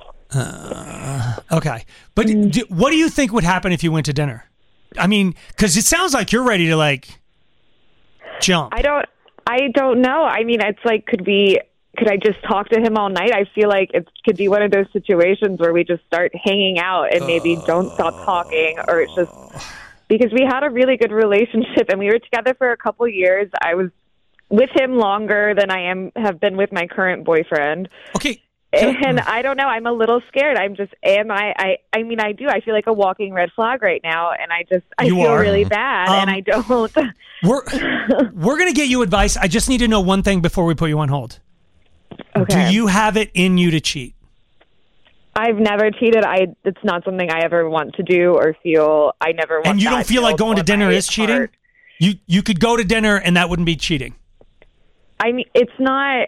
Okay. But what do you think would happen if you went to dinner? I mean, because it sounds like you're ready to like jump. I don't know. I mean, it's like, could I just talk to him all night? I feel like it could be one of those situations where we just start hanging out and maybe don't stop talking, or it's just because we had a really good relationship and we were together for a couple years. I was with him longer than I have been with my current boyfriend. Okay. And I don't know. I'm a little scared. I mean, I do. I feel like a walking red flag right now, and I feel really bad, and I don't. We're going to get you advice. I just need to know one thing before we put you on hold. Okay. Do you have it in you to cheat? I've never cheated. It's not something I ever want to do or feel. I never want. And you don't feel like going to dinner is cheating? Heart. You could go to dinner and that wouldn't be cheating. I mean, it's not.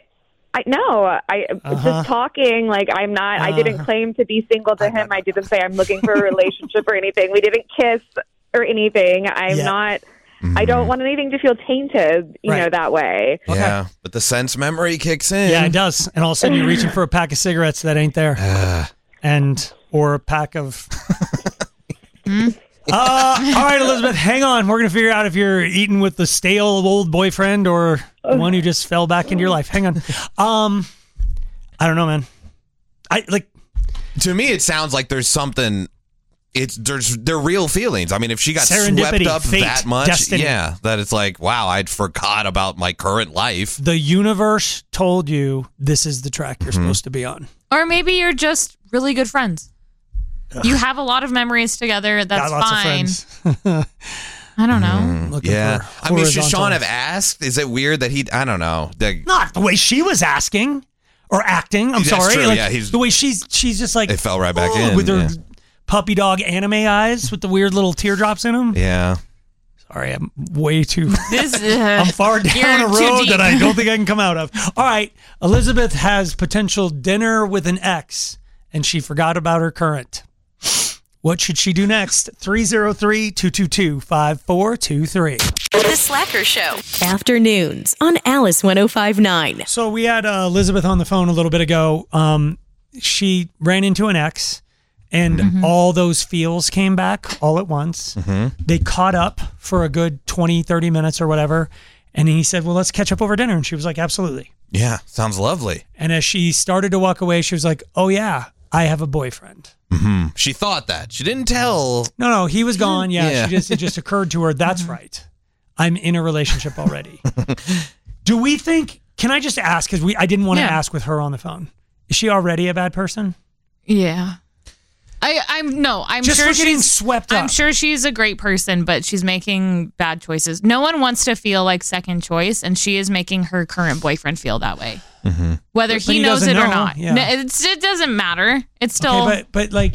Just talking. Like I'm not. I didn't claim to be single to him. I didn't say I'm looking for a relationship or anything. We didn't kiss or anything. I'm not. I don't want anything to feel tainted, you know, that way. Yeah, but the sense memory kicks in. Yeah, it does. And all of a sudden you're reaching for a pack of cigarettes that ain't there. Or a pack of... all right, Elizabeth, hang on. We're going to figure out if you're eating with the stale old boyfriend or one who just fell back into your life. Hang on. I don't know, man. To me, it sounds like there's something... They're real feelings. I mean, if she got swept up fate, that much, destiny. yeah, that it's like, wow, I'd forgot about my current life. The universe told you this is the track you're supposed to be on. Or maybe you're just really good friends. You have a lot of memories together. That's Got lots fine. of friends. I don't know. Yeah. for I mean, should horizontal. Sean have asked? Is it weird that I don't know. Not the way she was asking or acting. I'm That's sorry. true, Like, yeah, the way she's just like... It fell right back in. With her puppy dog anime eyes with the weird little teardrops in them. Yeah. Sorry, I'm way too... This, I'm far down you're a too road deep. that I don't think I can come out of. All right. Elizabeth has potential dinner with an ex, and she forgot about her current. What should she do next? 303-222-5423. The Slacker Show. Afternoons on Alice 105.9. So we had Elizabeth on the phone a little bit ago. She ran into an ex, and all those feels came back all at once. They caught up for a good 20, 30 minutes or whatever. And he said, well, let's catch up over dinner. And she was like, absolutely. Yeah, sounds lovely. And as she started to walk away, she was like, oh, yeah, I have a boyfriend. She thought that. She didn't tell. No, he was gone. Yeah. Yeah. It just occurred to her. That's right. I'm in a relationship already. Do we think, can I just ask, because I didn't want to ask with her on the phone. Is she already a bad person? Yeah. I'm just sure for getting she's swept up. I'm sure she's a great person, but she's making bad choices. No one wants to feel like second choice, and she is making her current boyfriend feel that way. Whether But he he knows doesn't it or know, not. yeah. No, it doesn't matter. It's still Okay, but like,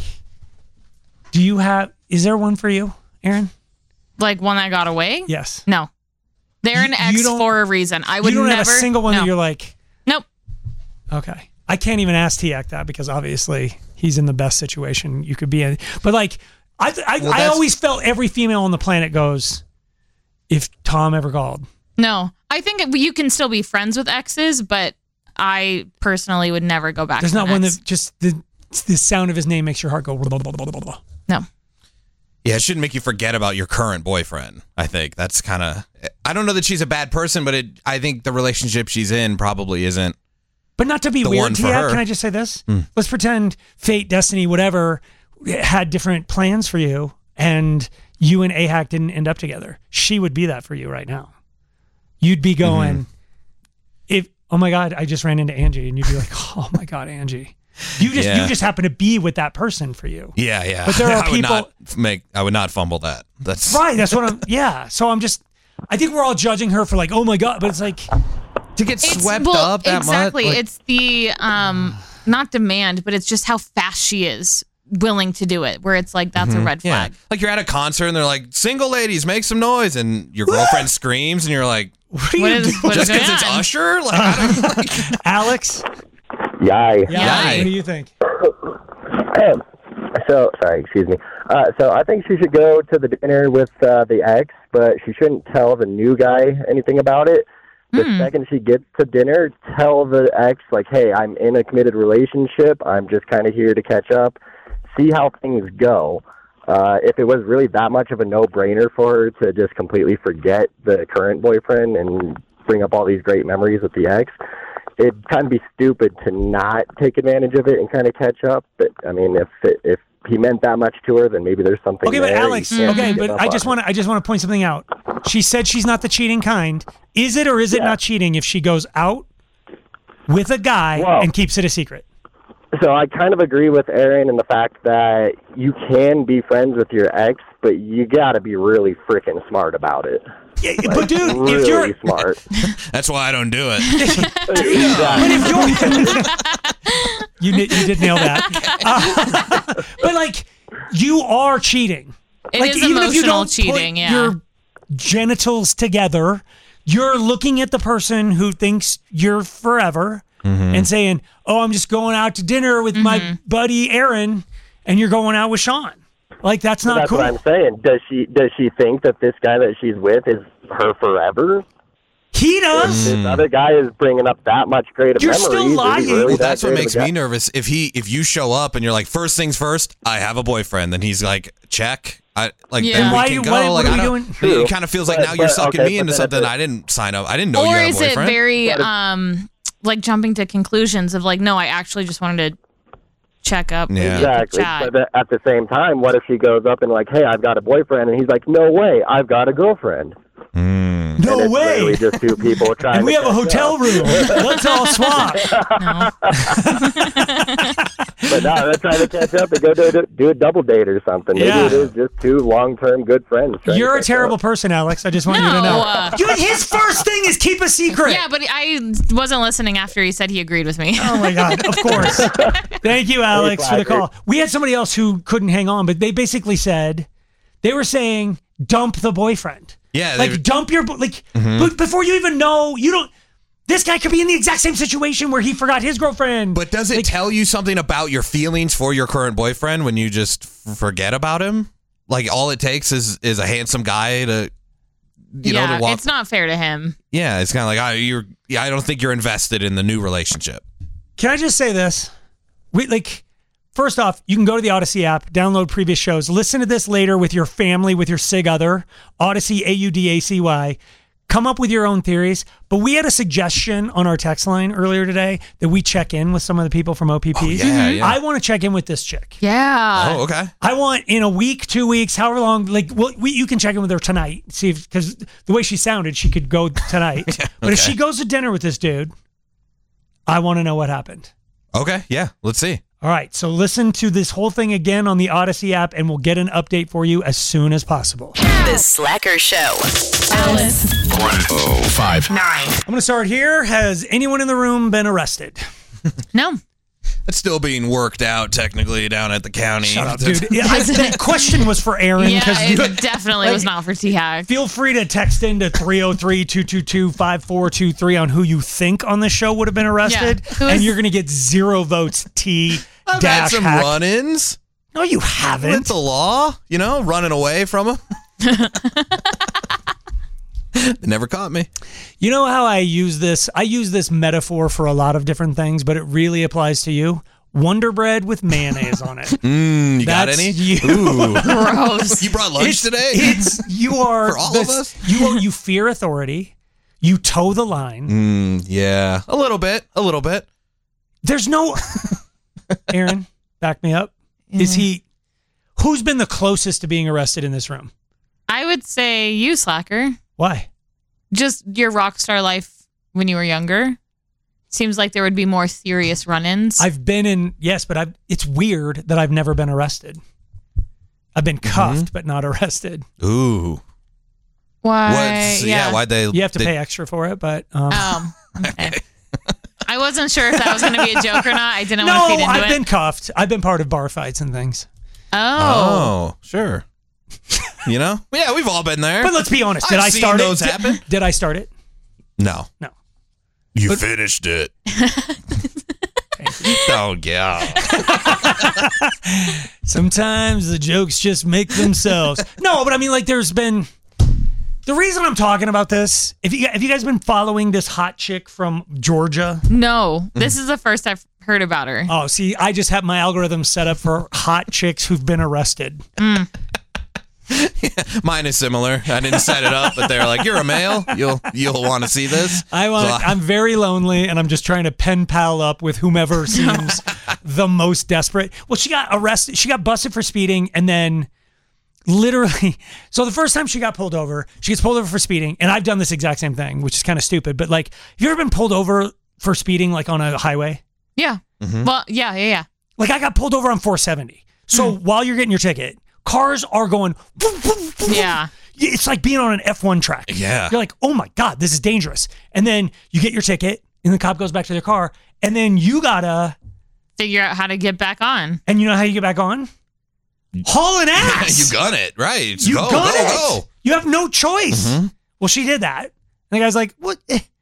is there one for you, Aaron? like one that got away. Yes. No, they're an ex for a reason. I would You don't never. have a single one no. that you're like, Nope. okay. I can't even ask Tiak that because obviously he's in the best situation you could be in. But like, I always felt every female on the planet goes, if Tom ever called. No, I think you can still be friends with exes, but I personally would never go back. There's to not an one ex. that just the sound of his name makes your heart go. Blah, blah, blah, blah, blah. No. Yeah, it shouldn't make you forget about your current boyfriend. I think that's kind of. I don't know that she's a bad person, but I think the relationship she's in probably isn't But not to be the weird, one for Tia, her. can I just say this? Let's pretend fate, destiny, whatever, had different plans for you, and you and AHAC didn't end up together. She would be that for you right now. You'd be going, oh my God, I just ran into Angie, and you'd be like, oh my God, Angie. You just happen to be with that person for you. Yeah. But there are people. I would not fumble that. That's right. That's what I'm. Yeah. So I think we're all judging her for like, oh my God, but it's like to get swept up that exactly. much. Like, it's the not demand, but it's just how fast she is willing to do it. Where it's like that's a red flag. Yeah. Like you're at a concert and they're like, "Single ladies, make some noise," and your girlfriend screams, and you're like, "What are you doing?" Just because it's Usher? Like, I don't like. Alex. Yay. What do you think? So, sorry, excuse me. So I think she should go to the dinner with the ex, but she shouldn't tell the new guy anything about it. The second she gets to dinner, tell the ex, like, hey, I'm in a committed relationship. I'm just kind of here to catch up. See how things go. If it was really that much of a no-brainer for her to just completely forget the current boyfriend and bring up all these great memories with the ex, it'd kind of be stupid to not take advantage of it and kind of catch up. But, I mean, if he meant that much to her, then maybe there's something Okay, there. but Alex, I just want to point something out. She said she's not the cheating kind. Is it or is it not cheating if she goes out with a guy and keeps it a secret? So I kind of agree with Aaron in the fact that you can be friends with your ex, but you got to be really freaking smart about it. Yeah, but dude, really if you're smart, that's why I don't do it. But if you're, you did nail that. But like, you are cheating. It like, is even if you emotional don't cheating, put yeah. your genitals together, you're looking at the person who thinks you're forever and saying, "Oh, I'm just going out to dinner with my buddy Aaron," and you're going out with Sean. Like, that's not that's cool. what I'm saying. Does she think that this guy that she's with is her forever? He does. This other guy is bringing up that much great You're memories. still lying. Is he really Well, that that's what great of a makes guy? me nervous. If you show up and you're like, first things first, I have a boyfriend, then he's like, check. Then we can go. what Like, are I we don't. doing? It kind of feels like now you're sucking me into something I didn't sign up. I didn't know you Or had a is it boyfriend. very like jumping to conclusions of like, no, I actually just wanted to check up. Exactly. Chat. But at the same time, what if she goes up and like, hey, I've got a boyfriend, and he's like, no way, I've got a girlfriend. No and way. It's literally just two people trying. And we to have a catch hotel up. room. Let's all swap. But no, they're trying to catch up and go do a double date or something. Maybe it is just two long-term good friends. trying You're to a catch terrible up. person, Alex. I just want you to know. His first thing is keep a secret. Yeah, but I wasn't listening after he said he agreed with me. Oh my God, of course. Thank you, Alex, for the call. We had somebody else who couldn't hang on, but they basically said, they were saying, dump the boyfriend. Yeah. Like, dump your, but before you even know, this guy could be in the exact same situation where he forgot his girlfriend. But does it tell you something about your feelings for your current boyfriend when you just forget about him? Like, all it takes is a handsome guy to, to walk. It's not fair to him. Yeah, it's kind of like, I don't think you're invested in the new relationship. Can I just say this? First off, you can go to the Odyssey app, download previous shows, listen to this later with your family, with your sig other, Odyssey, AUDACY. Come up with your own theories. But we had a suggestion on our text line earlier today that we check in with some of the people from OPPs. Oh, yeah. I want to check in with this chick. Yeah. Oh, okay. I want in a week, 2 weeks, however long. You can check in with her tonight. See, because the way she sounded, she could go tonight. But if she goes to dinner with this dude, I want to know what happened. Okay, yeah, let's see. All right, so listen to this whole thing again on the Odyssey app, and we'll get an update for you as soon as possible. The Slacker Show. Alice. 105.9. I'm going to start here. Has anyone in the room been arrested? No. It's still being worked out technically down at the county. Shut up, dude. That question was for Aaron. Yeah, you it definitely was not for T-Hack. Feel free to text into 303-222-5423 on who you think on the show would have been arrested. Yeah. And you're going to get 0 votes, T. I've had some run-ins. No, you haven't. With the law, running away from them. They never caught me. You know how I use this? I use this metaphor for a lot of different things, but it really applies to you. Wonder Bread with mayonnaise on it. You got any? You. Ooh. Gross. You brought lunch today? You are for all of us. You fear authority. You toe the line. Yeah, a little bit. There's no Aaron, back me up. Who's been the closest to being arrested in this room? I would say you, Slacker. Why? Just your rock star life when you were younger. Seems like there would be more serious run-ins. I've been in, yes, but it's weird that I've never been arrested. I've been cuffed, but not arrested. Ooh. Why? Why'd they? You have to pay extra for it, but. Okay. I wasn't sure if that was going to be a joke or not. I didn't want to feed into it. No, I've been cuffed. I've been part of bar fights and things. Oh, sure. You know? Yeah, we've all been there. But let's be honest. Did I've I seen start those it? happen? Did I start it? No. You But- finished it. Oh, yeah. Sometimes the jokes just make themselves. No, but I mean, like, there's been. The reason I'm talking about this, if you guys been following this hot chick from Georgia? No, this is the first I've heard about her. Oh, see, I just have my algorithm set up for hot chicks who've been arrested. Mine is similar. I didn't set it up, but they're like, "You're a male. You'll want to see this." I'm very lonely, and I'm just trying to pen pal up with whomever seems the most desperate. Well, she got arrested. She got busted for speeding, and then literally. So the first time she got pulled over, she gets pulled over for speeding, and I've done this exact same thing, which is kind of stupid. But like, have you ever been pulled over for speeding, like on a highway? Yeah. Well, yeah. Like I got pulled over on 470. So while you're getting your ticket, cars are going. Yeah. It's like being on an F1 track. Yeah. You're like, oh my God, this is dangerous. And then you get your ticket, and the cop goes back to their car, and then you gotta figure out how to get back on. And you know how you get back on? Hauling ass. You gun it, right? You go, gun go, it. go. You have no choice. Well, she did that. And the guy's like, what?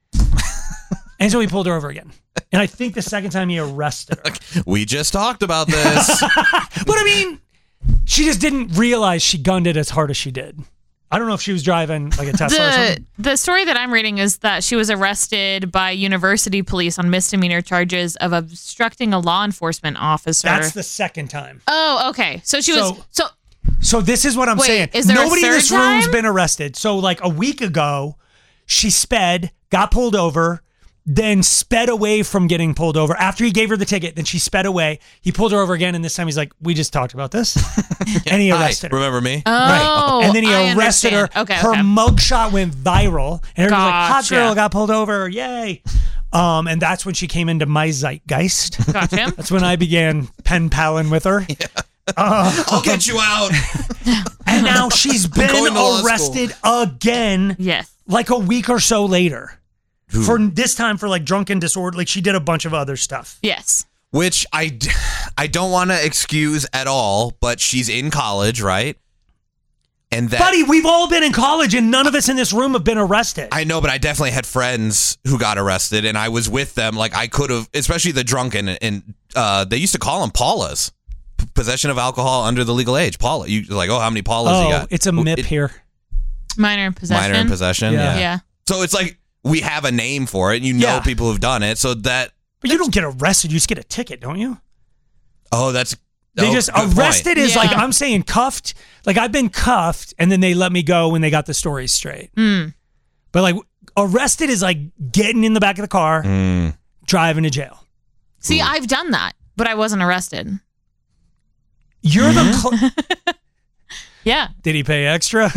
And so he pulled her over again. And I think the second time he arrested her. We just talked about this. But I mean, she just didn't realize she gunned it as hard as she did. I don't know if she was driving like a Tesla or something. The story that I'm reading is that she was arrested by university police on misdemeanor charges of obstructing a law enforcement officer. That's the second time. Oh, okay. So she was... So this is what I'm saying. Is there Nobody a in third this room's time? been arrested. So like a week ago, she sped, got pulled over, then sped away from getting pulled over. After he gave her the ticket, then she sped away. He pulled her over again, and this time he's like, we just talked about this. And he arrested her. Remember me? Oh, Right. And then he I arrested her. understand. Okay, Her okay. mugshot went viral. And everybody's like, hot Gotcha. girl got pulled over. Yay. And that's when she came into my zeitgeist. Gotcha. That's when I began pen palling with her. I'll get you out. And now she's been Going to law arrested again. Yes. Like a week or so later. For this time for like drunken disorder. Like she did a bunch of other stuff. Yes. Which I don't want to excuse at all, but she's in college, right? And that, Buddy, we've all been in college and none of us in this room have been arrested. I know, but I definitely had friends who got arrested, and I was with them. Like I could have, especially the drunken, and they used to call them Paulas. Possession of alcohol under the legal age. Paula, you like, how many Paulas you got? It's a MIP here. Minor in possession. Minor in possession. Yeah. So it's like we have a name for it. You know people who've done it. So that. But you don't get arrested. You just get a ticket, don't you? Oh, that's. They just good arrested point. is like, I'm saying cuffed. Like I've been cuffed and then they let me go when they got the stories straight. But like arrested is like getting in the back of the car, driving to jail. See, I've done that, but I wasn't arrested. You're the. Yeah. Did he pay extra?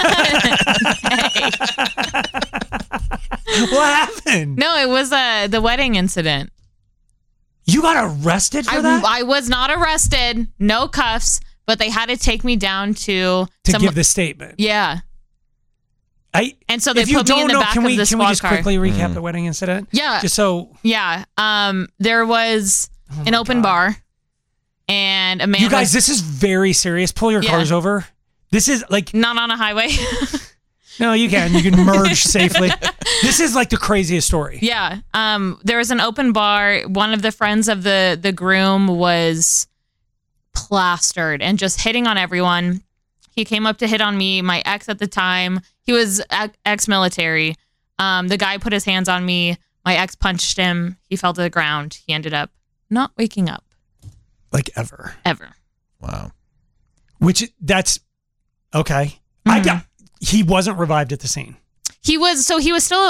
What happened? No, it was the wedding incident. You got arrested for that? I was not arrested. No cuffs, but they had to take me down to give the statement. Yeah. And so they if you put me don't in the know, back can we of the can we squad just car. quickly recap the wedding incident? Yeah. Just so. Yeah. There was an open bar, and a man. You guys, this is very serious. Pull your cars over. This is like not on a highway. No, you can. You can merge safely. This is like the craziest story. Yeah. There was an open bar. One of the friends of the groom was plastered and just hitting on everyone. He came up to hit on me. My ex at the time, he was ex-military. The guy put his hands on me. My ex punched him. He fell to the ground. He ended up not waking up. Like ever. Ever. Wow. Which that's okay. He wasn't revived at the scene. He was still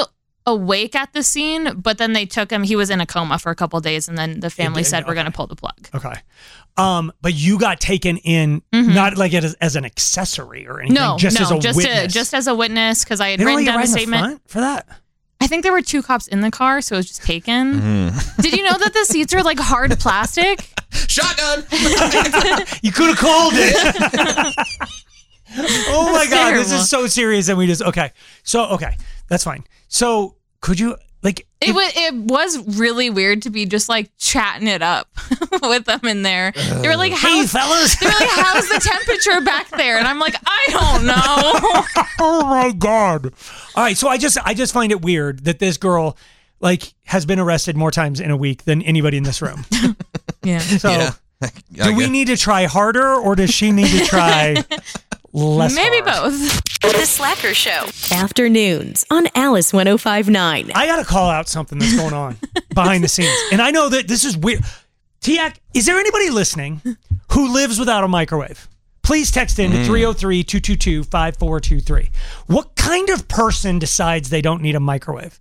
awake at the scene, but then they took him. He was in a coma for a couple of days, and then the family said, we're going to pull the plug. Okay. But you got taken in not like as an accessory or anything, just as a witness. Just as a witness, because I had written down a statement for that. I think there were 2 cops in the car, so it was just taken. Did you know that the seats are like hard plastic? Shotgun! You could have called it. Oh my God, terrible. this is so serious. And we just, okay, that's fine. So could you, like... It was really weird to be just like chatting it up with them in there. They were like, hey, fellas. They were like, how's the temperature back there? And I'm like, I don't know. Oh my God. All right, so I just find it weird that this girl like has been arrested more times in a week than anybody in this room. Yeah. So do we need to try harder, or does she need to try less Maybe hard? both. The Slacker Show. Afternoons on Alice 105.9. I got to call out something that's going on behind the scenes. And I know that this is weird. Tiak, is there anybody listening who lives without a microwave? Please text in to 303-222-5423. What kind of person decides they don't need a microwave?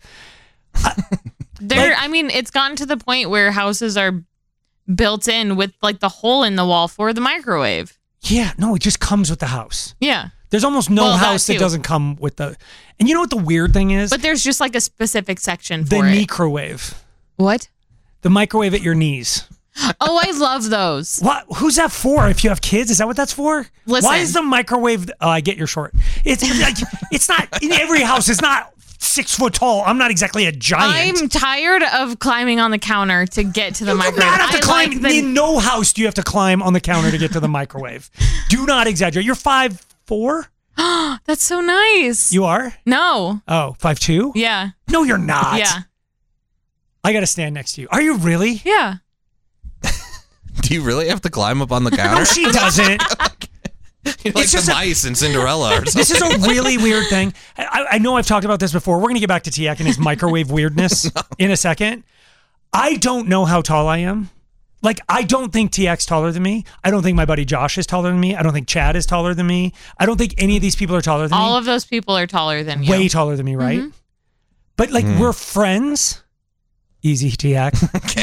I mean, it's gotten to the point where houses are built in with like the hole in the wall for the microwave. Yeah, no, it just comes with the house. Yeah. There's almost no house that doesn't come with the... And you know what the weird thing is? But there's just like a specific section for the it. microwave. What? The microwave at your knees. Oh, I love those. What? Who's that for? If you have kids, is that what that's for? Listen. Why is the microwave... Oh, I get you're short. It's like, it's not... In every house, it's not 6 foot tall. I'm not exactly a giant. I'm tired of climbing on the counter to get to the microwave. You do not have to climb. In no house do you have to climb on the counter to get to the microwave. Do not exaggerate. You're 5'4"? That's so nice. You are? No. Oh, 5'2"? Yeah. No, you're not. Yeah. I got to stand next to you. Are you really? Yeah. Do you really have to climb up on the counter? No, she doesn't. You're like the mice in Cinderella or something. This is a really weird thing. I know I've talked about this before. We're going to get back to Tiak and his microwave weirdness in a second. I don't know how tall I am. Like, I don't think Tiak's taller than me. I don't think my buddy Josh is taller than me. I don't think Chad is taller than me. I don't think any of these people are taller than me. All of those people are taller than you. Way taller than me, right? Mm-hmm. But, like, we're friends. Easy, Tiak.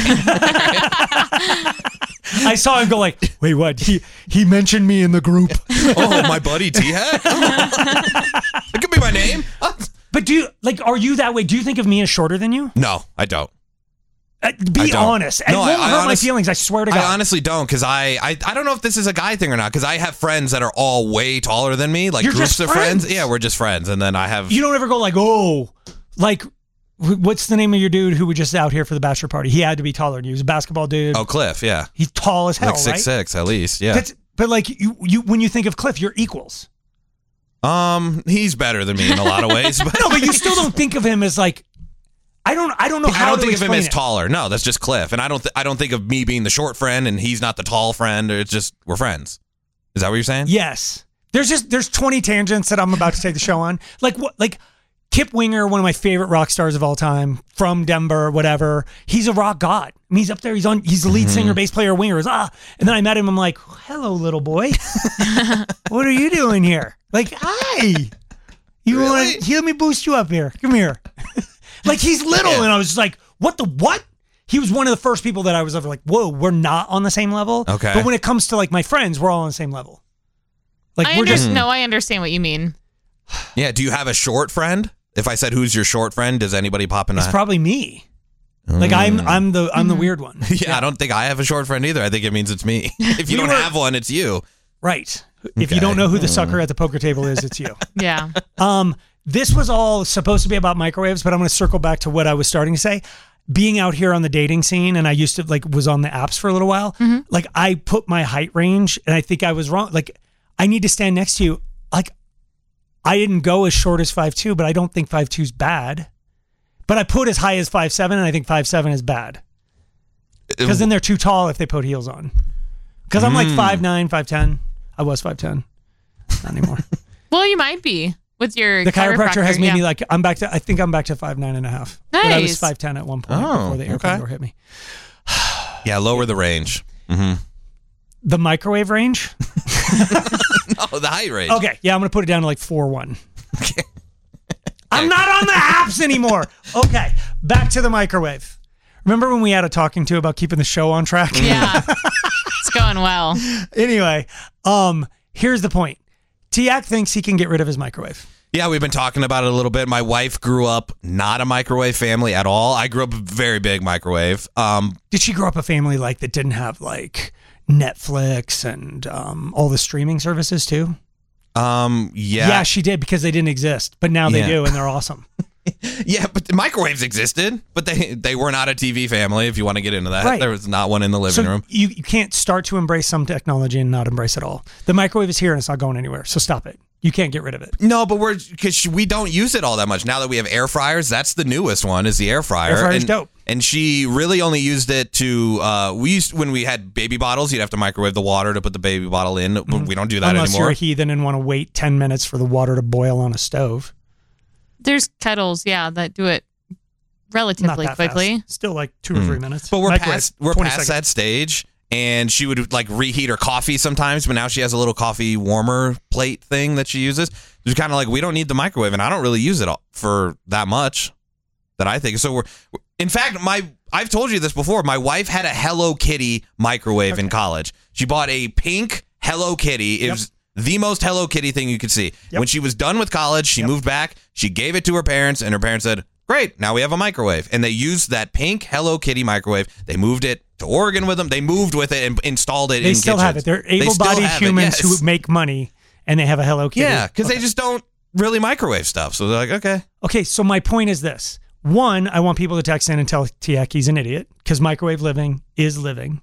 I saw him go like, wait, what? He mentioned me in the group. Oh, my buddy Tiak? That could be my name. But do you, like, are you that way? Do you think of me as shorter than you? No, I don't. Be honest. It won't hurt my feelings. I swear to God. I honestly don't, because I don't know if this is a guy thing or not, because I have friends that are all way taller than me, like You're groups just of friends. Yeah, we're just friends, and then I have. You don't ever go like, oh, like, what's the name of your dude who was just out here for the bachelor party? He had to be taller than you. He was a basketball dude. Oh, Cliff. Yeah, he's tall as hell, like 6'6" at least. Yeah, but like you when you think of Cliff, you're equals. He's better than me in a lot of ways, but no, but you still don't think of him as like. I don't know how I don't to think of him as it. taller. No, that's just Cliff, and I don't think of me being the short friend and he's not the tall friend. It's just we're friends. Is that what you're saying? Yes. There's 20 tangents that I'm about to take the show on. Like what? Like Kip Winger, one of my favorite rock stars of all time, from Denver, whatever. He's a rock god. I mean, he's up there. He's the lead singer, bass player, Wingers. And then I met him. I'm like, hello, little boy. What are you doing here? Like, hi. You want? Let me boost you up here. Come here. Like, he's little, and I was just like, what? He was one of the first people that I was ever like, whoa, we're not on the same level. Okay. But when it comes to, like, my friends, we're all on the same level. Like, No, I understand what you mean. Yeah, do you have a short friend? If I said, who's your short friend, does anybody pop in? It's probably me. Like, I'm the weird one. Yeah, I don't think I have a short friend either. I think it means it's me. If you don't have one, it's you. Right. If you don't know who the sucker at the poker table is, it's you. Yeah. This was all supposed to be about microwaves, but I'm going to circle back to what I was starting to say. Being out here on the dating scene, and I used to was on the apps for a little while. Mm-hmm. Like, I put my height range, and I think I was wrong. Like, I need to stand next to you. Like, I didn't go as short as 5'2", but I don't think 5'2" is bad. But I put as high as 5'7", and I think 5'7" is bad. Because then they're too tall if they put heels on. Because I'm like 5'9", 5'10". I was 5'10". Not anymore. Well, you might be. With your the chiropractor has made me like I think I'm back to 5'9.5". Nice. But I was 5'10" at one point before the airplane door hit me. Yeah, lower the range. Mm-hmm. The microwave range? No, the height range. Okay, yeah, I'm gonna put it down to like 4'1". Okay. I'm not on the apps anymore. Okay, back to the microwave. Remember when we had a talking to about keeping the show on track? Yeah. It's going well. Anyway, here's the point. Tiak thinks he can get rid of his microwave. Yeah, we've been talking about it a little bit. My wife grew up not a microwave family at all. I grew up a very big microwave. Did she grow up a family like that didn't have like Netflix and all the streaming services too? Yeah, she did because they didn't exist, but now they do, and they're awesome. Yeah, but the microwaves existed, but they were not a TV family. If you want to get into that, Right. There was not one in the living room. You can't start to embrace some technology and not embrace it all. The microwave is here and it's not going anywhere, so stop it. You can't get rid of it. No, but because we don't use it all that much now that we have air fryers. That's the newest one is the air fryer. Air fryer's dope. And she really only used it to when we had baby bottles, you'd have to microwave the water to put the baby bottle in. But we don't do that Unless anymore. you're a heathen and want to wait 10 minutes for the water to boil on a stove. There's kettles, that do it relatively Not that quickly. fast. Still like 2 or 3 minutes. But we're Microwave, past 20 seconds. that stage. And she would like reheat her coffee sometimes, but now she has a little coffee warmer plate thing that she uses. It's kind of like we don't need the microwave, and I don't really use it for that much that I think. So in fact, I've told you this before. My wife had a Hello Kitty microwave in college. She bought a pink Hello Kitty. It was the most Hello Kitty thing you could see. When she was done with college, she moved back. She gave it to her parents, and her parents said, "Great, now we have a microwave." And they used that pink Hello Kitty microwave. They moved it to Oregon with them. They moved with it and installed it in kitchens. They still have it. They're able-bodied humans who make money, and they have a Hello Kitty. Yeah, because they just don't really microwave stuff. So they're like, okay. Okay, so my point is this. One, I want people to text in and tell Tiak he's an idiot because microwave living is living.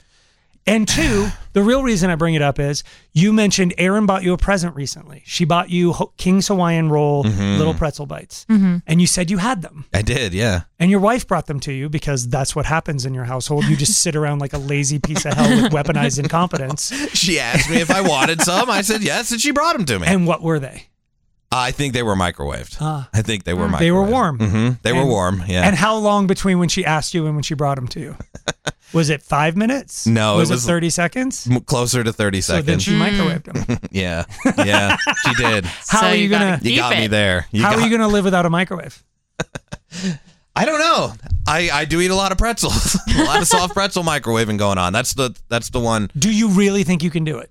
And two, the real reason I bring it up is you mentioned Erin bought you a present recently. She bought you King's Hawaiian Roll little pretzel bites. And you said you had them. I did, yeah. And your wife brought them to you because that's what happens in your household. You just sit around like a lazy piece of hell with weaponized incompetence. She asked me if I wanted some. I said yes, and she brought them to me. And what were they? I think they were microwaved. I think they were microwaved. They were warm. They were warm, yeah. And how long between when she asked you and when she brought them to you? Was it 5 minutes? No, Was it 30 seconds? Closer to 30 So seconds. then she microwaved them. Yeah, she did. How are you gonna? You got me there. How are you gonna live without a microwave? I don't know. I do eat a lot of pretzels. A lot of soft pretzel microwaving going on. That's the one. Do you really think you can do it?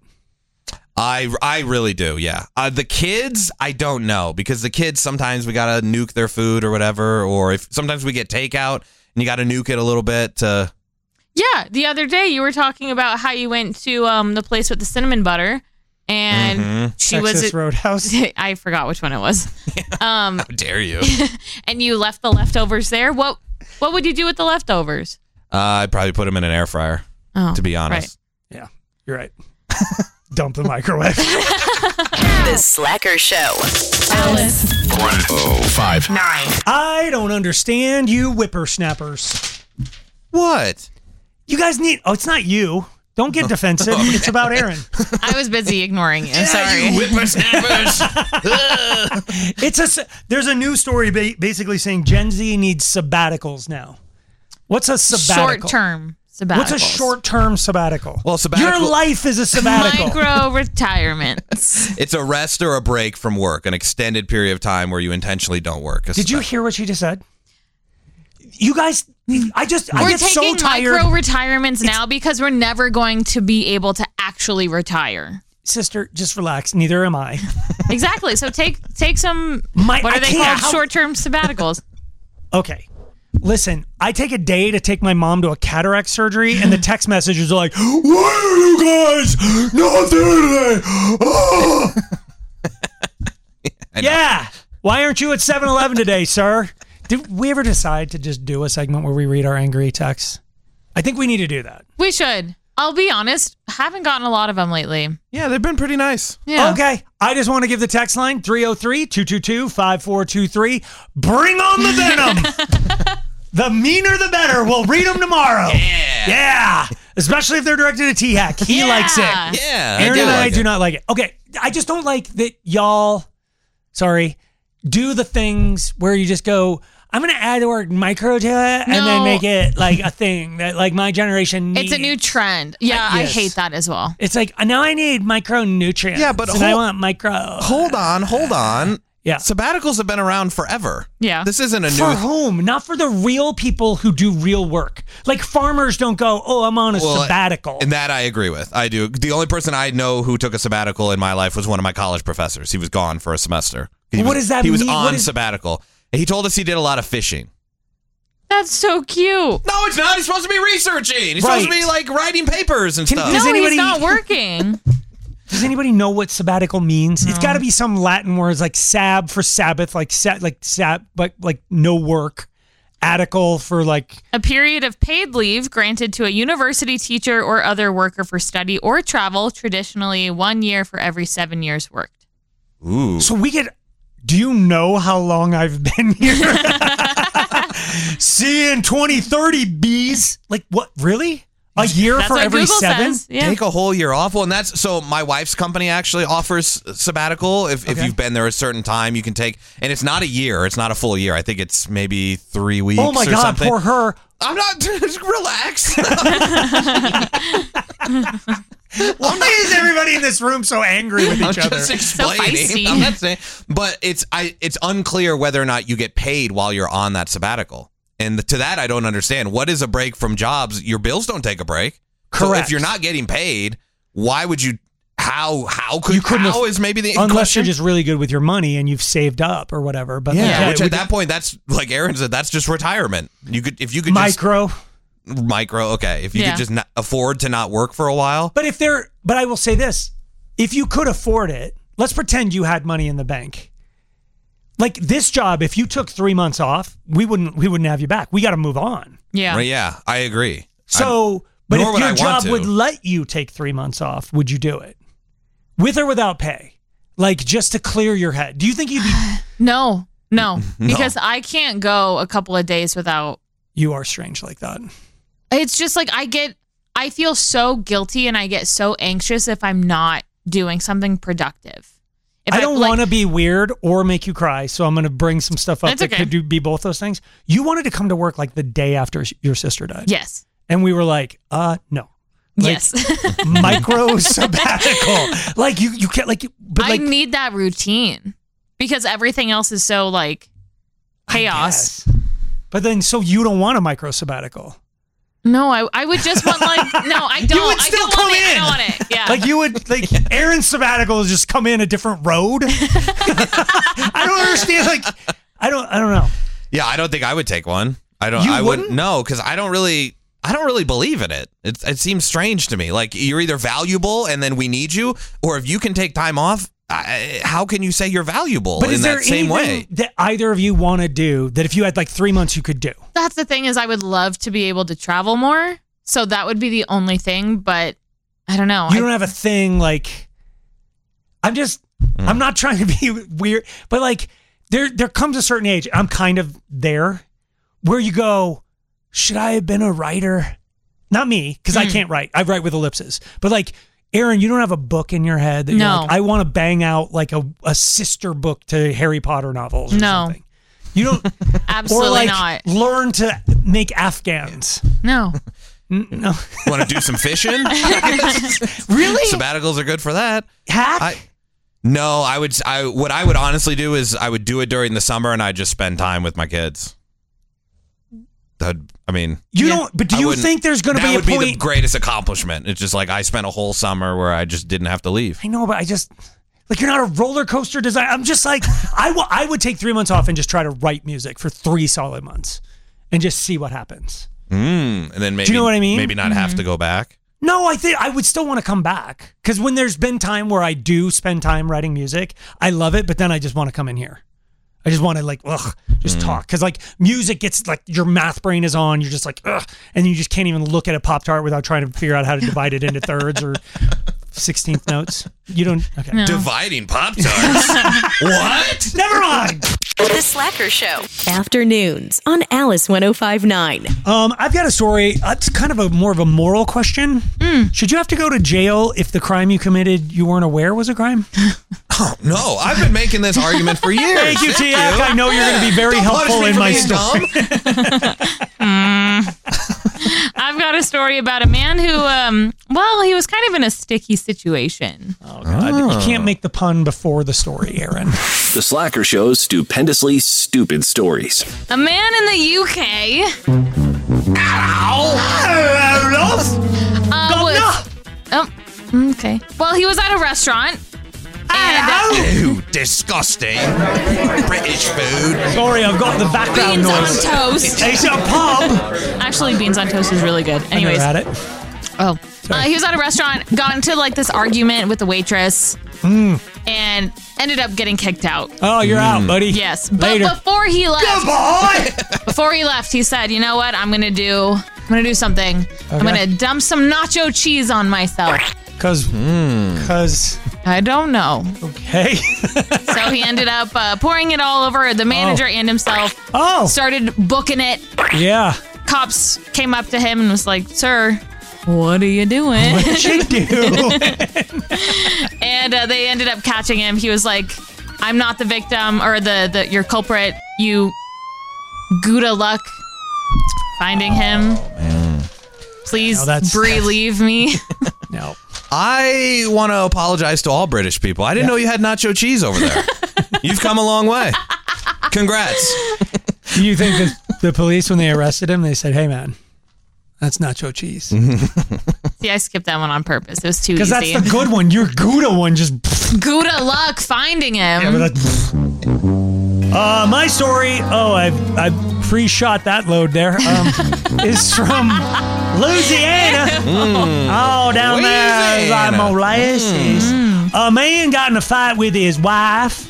I really do, yeah. The kids, I don't know, because the kids sometimes we gotta nuke their food or whatever, or if sometimes we get takeout and you gotta nuke it a little bit to. Yeah, the other day you were talking about how you went to the place with the cinnamon butter, and she Texas was Roadhouse. I forgot which one it was. How dare you? And you left the leftovers there. What would you do with the leftovers? I'd probably put them in an air fryer. Oh, to be honest. right. Yeah, you're right. Dump the microwave. The Slacker Show. Alice. 105.9. I don't understand you whippersnappers. What? You guys need. Oh, it's not you. Don't get defensive. Okay. It's about Erin. I was busy ignoring you. Sorry. You whippersnappers. There's a new story basically saying Gen Z needs sabbaticals now. What's a sabbatical? Short-term sabbatical. What's a short-term sabbatical? Well, sabbatical. Your life is a sabbatical. Micro retirements. It's a rest or a break from work, an extended period of time where you intentionally don't work. Did you hear what she just said? You guys, I get We're so taking tired. micro retirements now because we're never going to be able to actually retire. Sister, just relax. Neither am I. Exactly. So take some. What are they called? Short-term sabbaticals. Okay. Listen, I take a day to take my mom to a cataract surgery, and the text messages are like, "Why are you guys not there today?" Oh. Yeah. Why aren't you at 7-Eleven today, sir? Did we ever decide to just do a segment where we read our angry texts? I think we need to do that. We should. I'll be honest, haven't gotten a lot of them lately. Yeah, they've been pretty nice. Yeah. Okay. I just want to give the text line 303-222-5423. Bring on the venom. The meaner the better. We'll read them tomorrow. Yeah. Especially if they're directed at T-Hack. He likes it. Yeah. Aaron and I do not like it. Okay. I just don't like that y'all, do the things where you just go, I'm going to add the word micro to it and then make it like a thing that like my generation needs. It's a new trend. Yeah, I Yes. hate that as well. It's like, now I need micronutrients. Yeah, but and I want micro. Hold on. Yeah. Sabbaticals have been around forever. Yeah. This isn't a new... For whom? Not for the real people who do real work. Like farmers don't go, oh, I'm on a sabbatical. And that I agree with. I do. The only person I know who took a sabbatical in my life was one of my college professors. He was gone for a semester. What does that mean? He was on sabbatical. He told us he did a lot of fishing. That's so cute. No, it's not. He's supposed to be researching. He's supposed to be like writing papers and stuff. No, he's not working. Does anybody know what sabbatical means? No. It's got to be some Latin words like sab for Sabbath, like no work. Atticle for like a period of paid leave granted to a university teacher or other worker for study or travel, traditionally 1 year for every 7 years worked. Ooh. So we get. Do you know how long I've been here? See you in 2030, bees. Like what? Really? A year for every Google 7? Says, yeah. Take a whole year off. Well, and that's so my wife's company actually offers sabbatical. If you've been there a certain time, you can take, and it's not a year. It's not a full year. I think it's maybe 3 weeks. Oh my God, something. poor her. I'm not. Just relax. Why is everybody in this room so angry with each other? I'm just explaining. I'm not saying, but it's unclear whether or not you get paid while you're on that sabbatical. And to that, I don't understand. What is a break from jobs? Your bills don't take a break. Correct. So if you're not getting paid, why would you? How is maybe the unless question? You're just really good with your money and you've saved up or whatever. But yeah, which at that point, that's like Aaron said, that's just retirement. If you could micro. Okay, if you could just not afford to not work for a while. But I will say this: if you could afford it, let's pretend you had money in the bank. Like this job, if you took 3 months off, we wouldn't have you back. We got to move on. Yeah. Right, yeah, I agree. So, but if your job would let you take 3 months off, would you do it? With or without pay? Like just to clear your head. Do you think you'd be No. Because I can't go a couple of days without. You are strange like that. It's just like I feel so guilty and I get so anxious if I'm not doing something productive. I don't want to be weird or make you cry, so I'm going to bring some stuff up that could be both those things. You wanted to come to work like the day after your sister died. Yes. And we were like, no. Like, yes. Micro sabbatical. Like you can't but I need that routine because everything else is so like chaos. But then so you don't want a micro sabbatical. No, I would just want I don't. You would still come in. I don't want it. Yeah. Like you would Aaron's sabbatical is just come in a different road. I don't understand. Like I don't know. Yeah, I don't think I would take one. I wouldn't? No, because I don't really believe in it. It seems strange to me. Like you're either valuable and then we need you, or if you can take time off, how can you say you're valuable in that same way? That either of you want to do that if you had like 3 months you could do? That's the thing is I would love to be able to travel more. So that would be the only thing, but I don't know. You don't have a thing like I'm not trying to be weird, but like there comes a certain age, I'm kind of there, where you go, should I have been a writer? Not me, because I can't write. I write with ellipses. But like Aaron, you don't have a book in your head that you're like, I want to bang out like a sister book to Harry Potter novels or something. You don't absolutely or like not learn to make Afghans. No. No. Want to do some fishing? Really? Sabbaticals are good for that. Hack? No, what I would honestly do is I would do it during the summer and I'd just spend time with my kids. You don't. But do you think there's going to be a point? That would be the greatest accomplishment. It's just like I spent a whole summer where I just didn't have to leave. I know, but I just like you're not a roller coaster designer. I'm just like I would take 3 months off and just try to write music for 3 solid months and just see what happens. And then maybe do you know what I mean? Maybe not have to go back. No, I think I would still want to come back because when there's been time where I do spend time writing music, I love it, but then I just want to come in here. I just want to just talk because like music gets like your math brain is on. You're just like, ugh, and you just can't even look at a Pop-Tart without trying to figure out how to divide it into thirds or 16th notes. You don't. Okay. No. Dividing Pop-Tarts. What? Never mind. The Slacker Show. Afternoons on Alice 105.9. I've got a story. It's kind of more of a moral question. Should you have to go to jail if the crime you committed you weren't aware was a crime? Oh, no. I've been making this argument for years. Thank you, Tiak. I know you're going to be very helpful in my story. I've got a a story about a man who, he was kind of in a sticky situation. Oh, God. You can't make the pun before the story, Aaron. The Slacker Show's stupendously stupid stories. A man in the UK. Okay. Well, he was at a restaurant. Ew, disgusting. British food. Sorry, I've got the background beans noise. on toast. It's a pub. Actually, beans on toast is really good. Anyways. I never had it. He was at a restaurant, got into like this argument with the waitress, and ended up getting kicked out. Oh, you're out, buddy. Yes. Later. But before he left, goodbye. Before he left, he said, "You know what? I'm gonna do something. Okay. I'm gonna dump some nacho cheese on myself." Cause I don't know. Okay. So he ended up pouring it all over the manager and himself. Oh. Started booking it. Yeah. Cops came up to him and was like, "Sir, what are you doing?" What you do? And they ended up catching him. He was like, "I'm not the victim or the your culprit. You Gouda luck finding him. Please relieve me." No. I want to apologize to all British people. I didn't know you had nacho cheese over there. You've come a long way. Congrats. Do you think that the police, when they arrested him, they said, "Hey, man, that's nacho cheese"? See, I skipped that one on purpose. It was too easy. Because that's the good one. Your Gouda one just... Gouda luck finding him. Yeah, but my story, I pre-shot that load there, is from Louisiana. Down there, like molasses. A man got in a fight with his wife,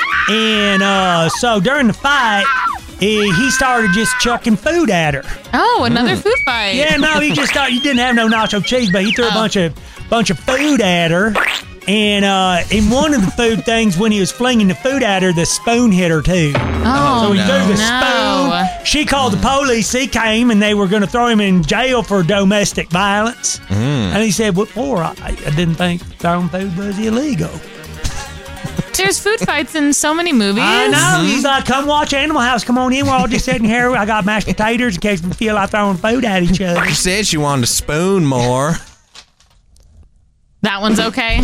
and so during the fight, he started just chucking food at her. Oh, another food fight. Yeah, no, he just thought he didn't have no nacho cheese, but he threw a bunch of food at her. And in one of the food things, when he was flinging the food at her, the spoon hit her too. Oh, so he threw the spoon. She called the police. He came, and they were going to throw him in jail for domestic violence. And he said, "What for? I didn't think throwing food was illegal." There's food fights in so many movies. I know. He's like, "Come watch Animal House. Come on in. We're all just sitting here. I got mashed potatoes in case we feel like throwing food at each other." She said she wanted to spoon more. That one's okay.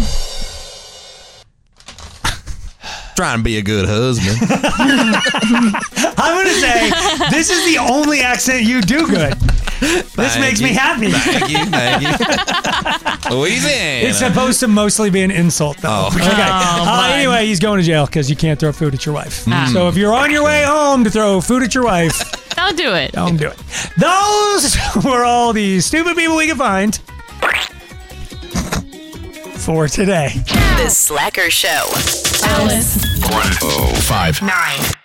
Trying to be a good husband. I'm going to say, this is the only accent you do good. This makes me happy. Thank you. Louisiana. It's supposed to mostly be an insult, though. Oh. Okay. Anyway, he's going to jail because you can't throw food at your wife. So if you're on your way home to throw food at your wife, don't do it. Don't do it. Those were all the stupid people we could find for today. The Slacker Show. Alice. 105. 9.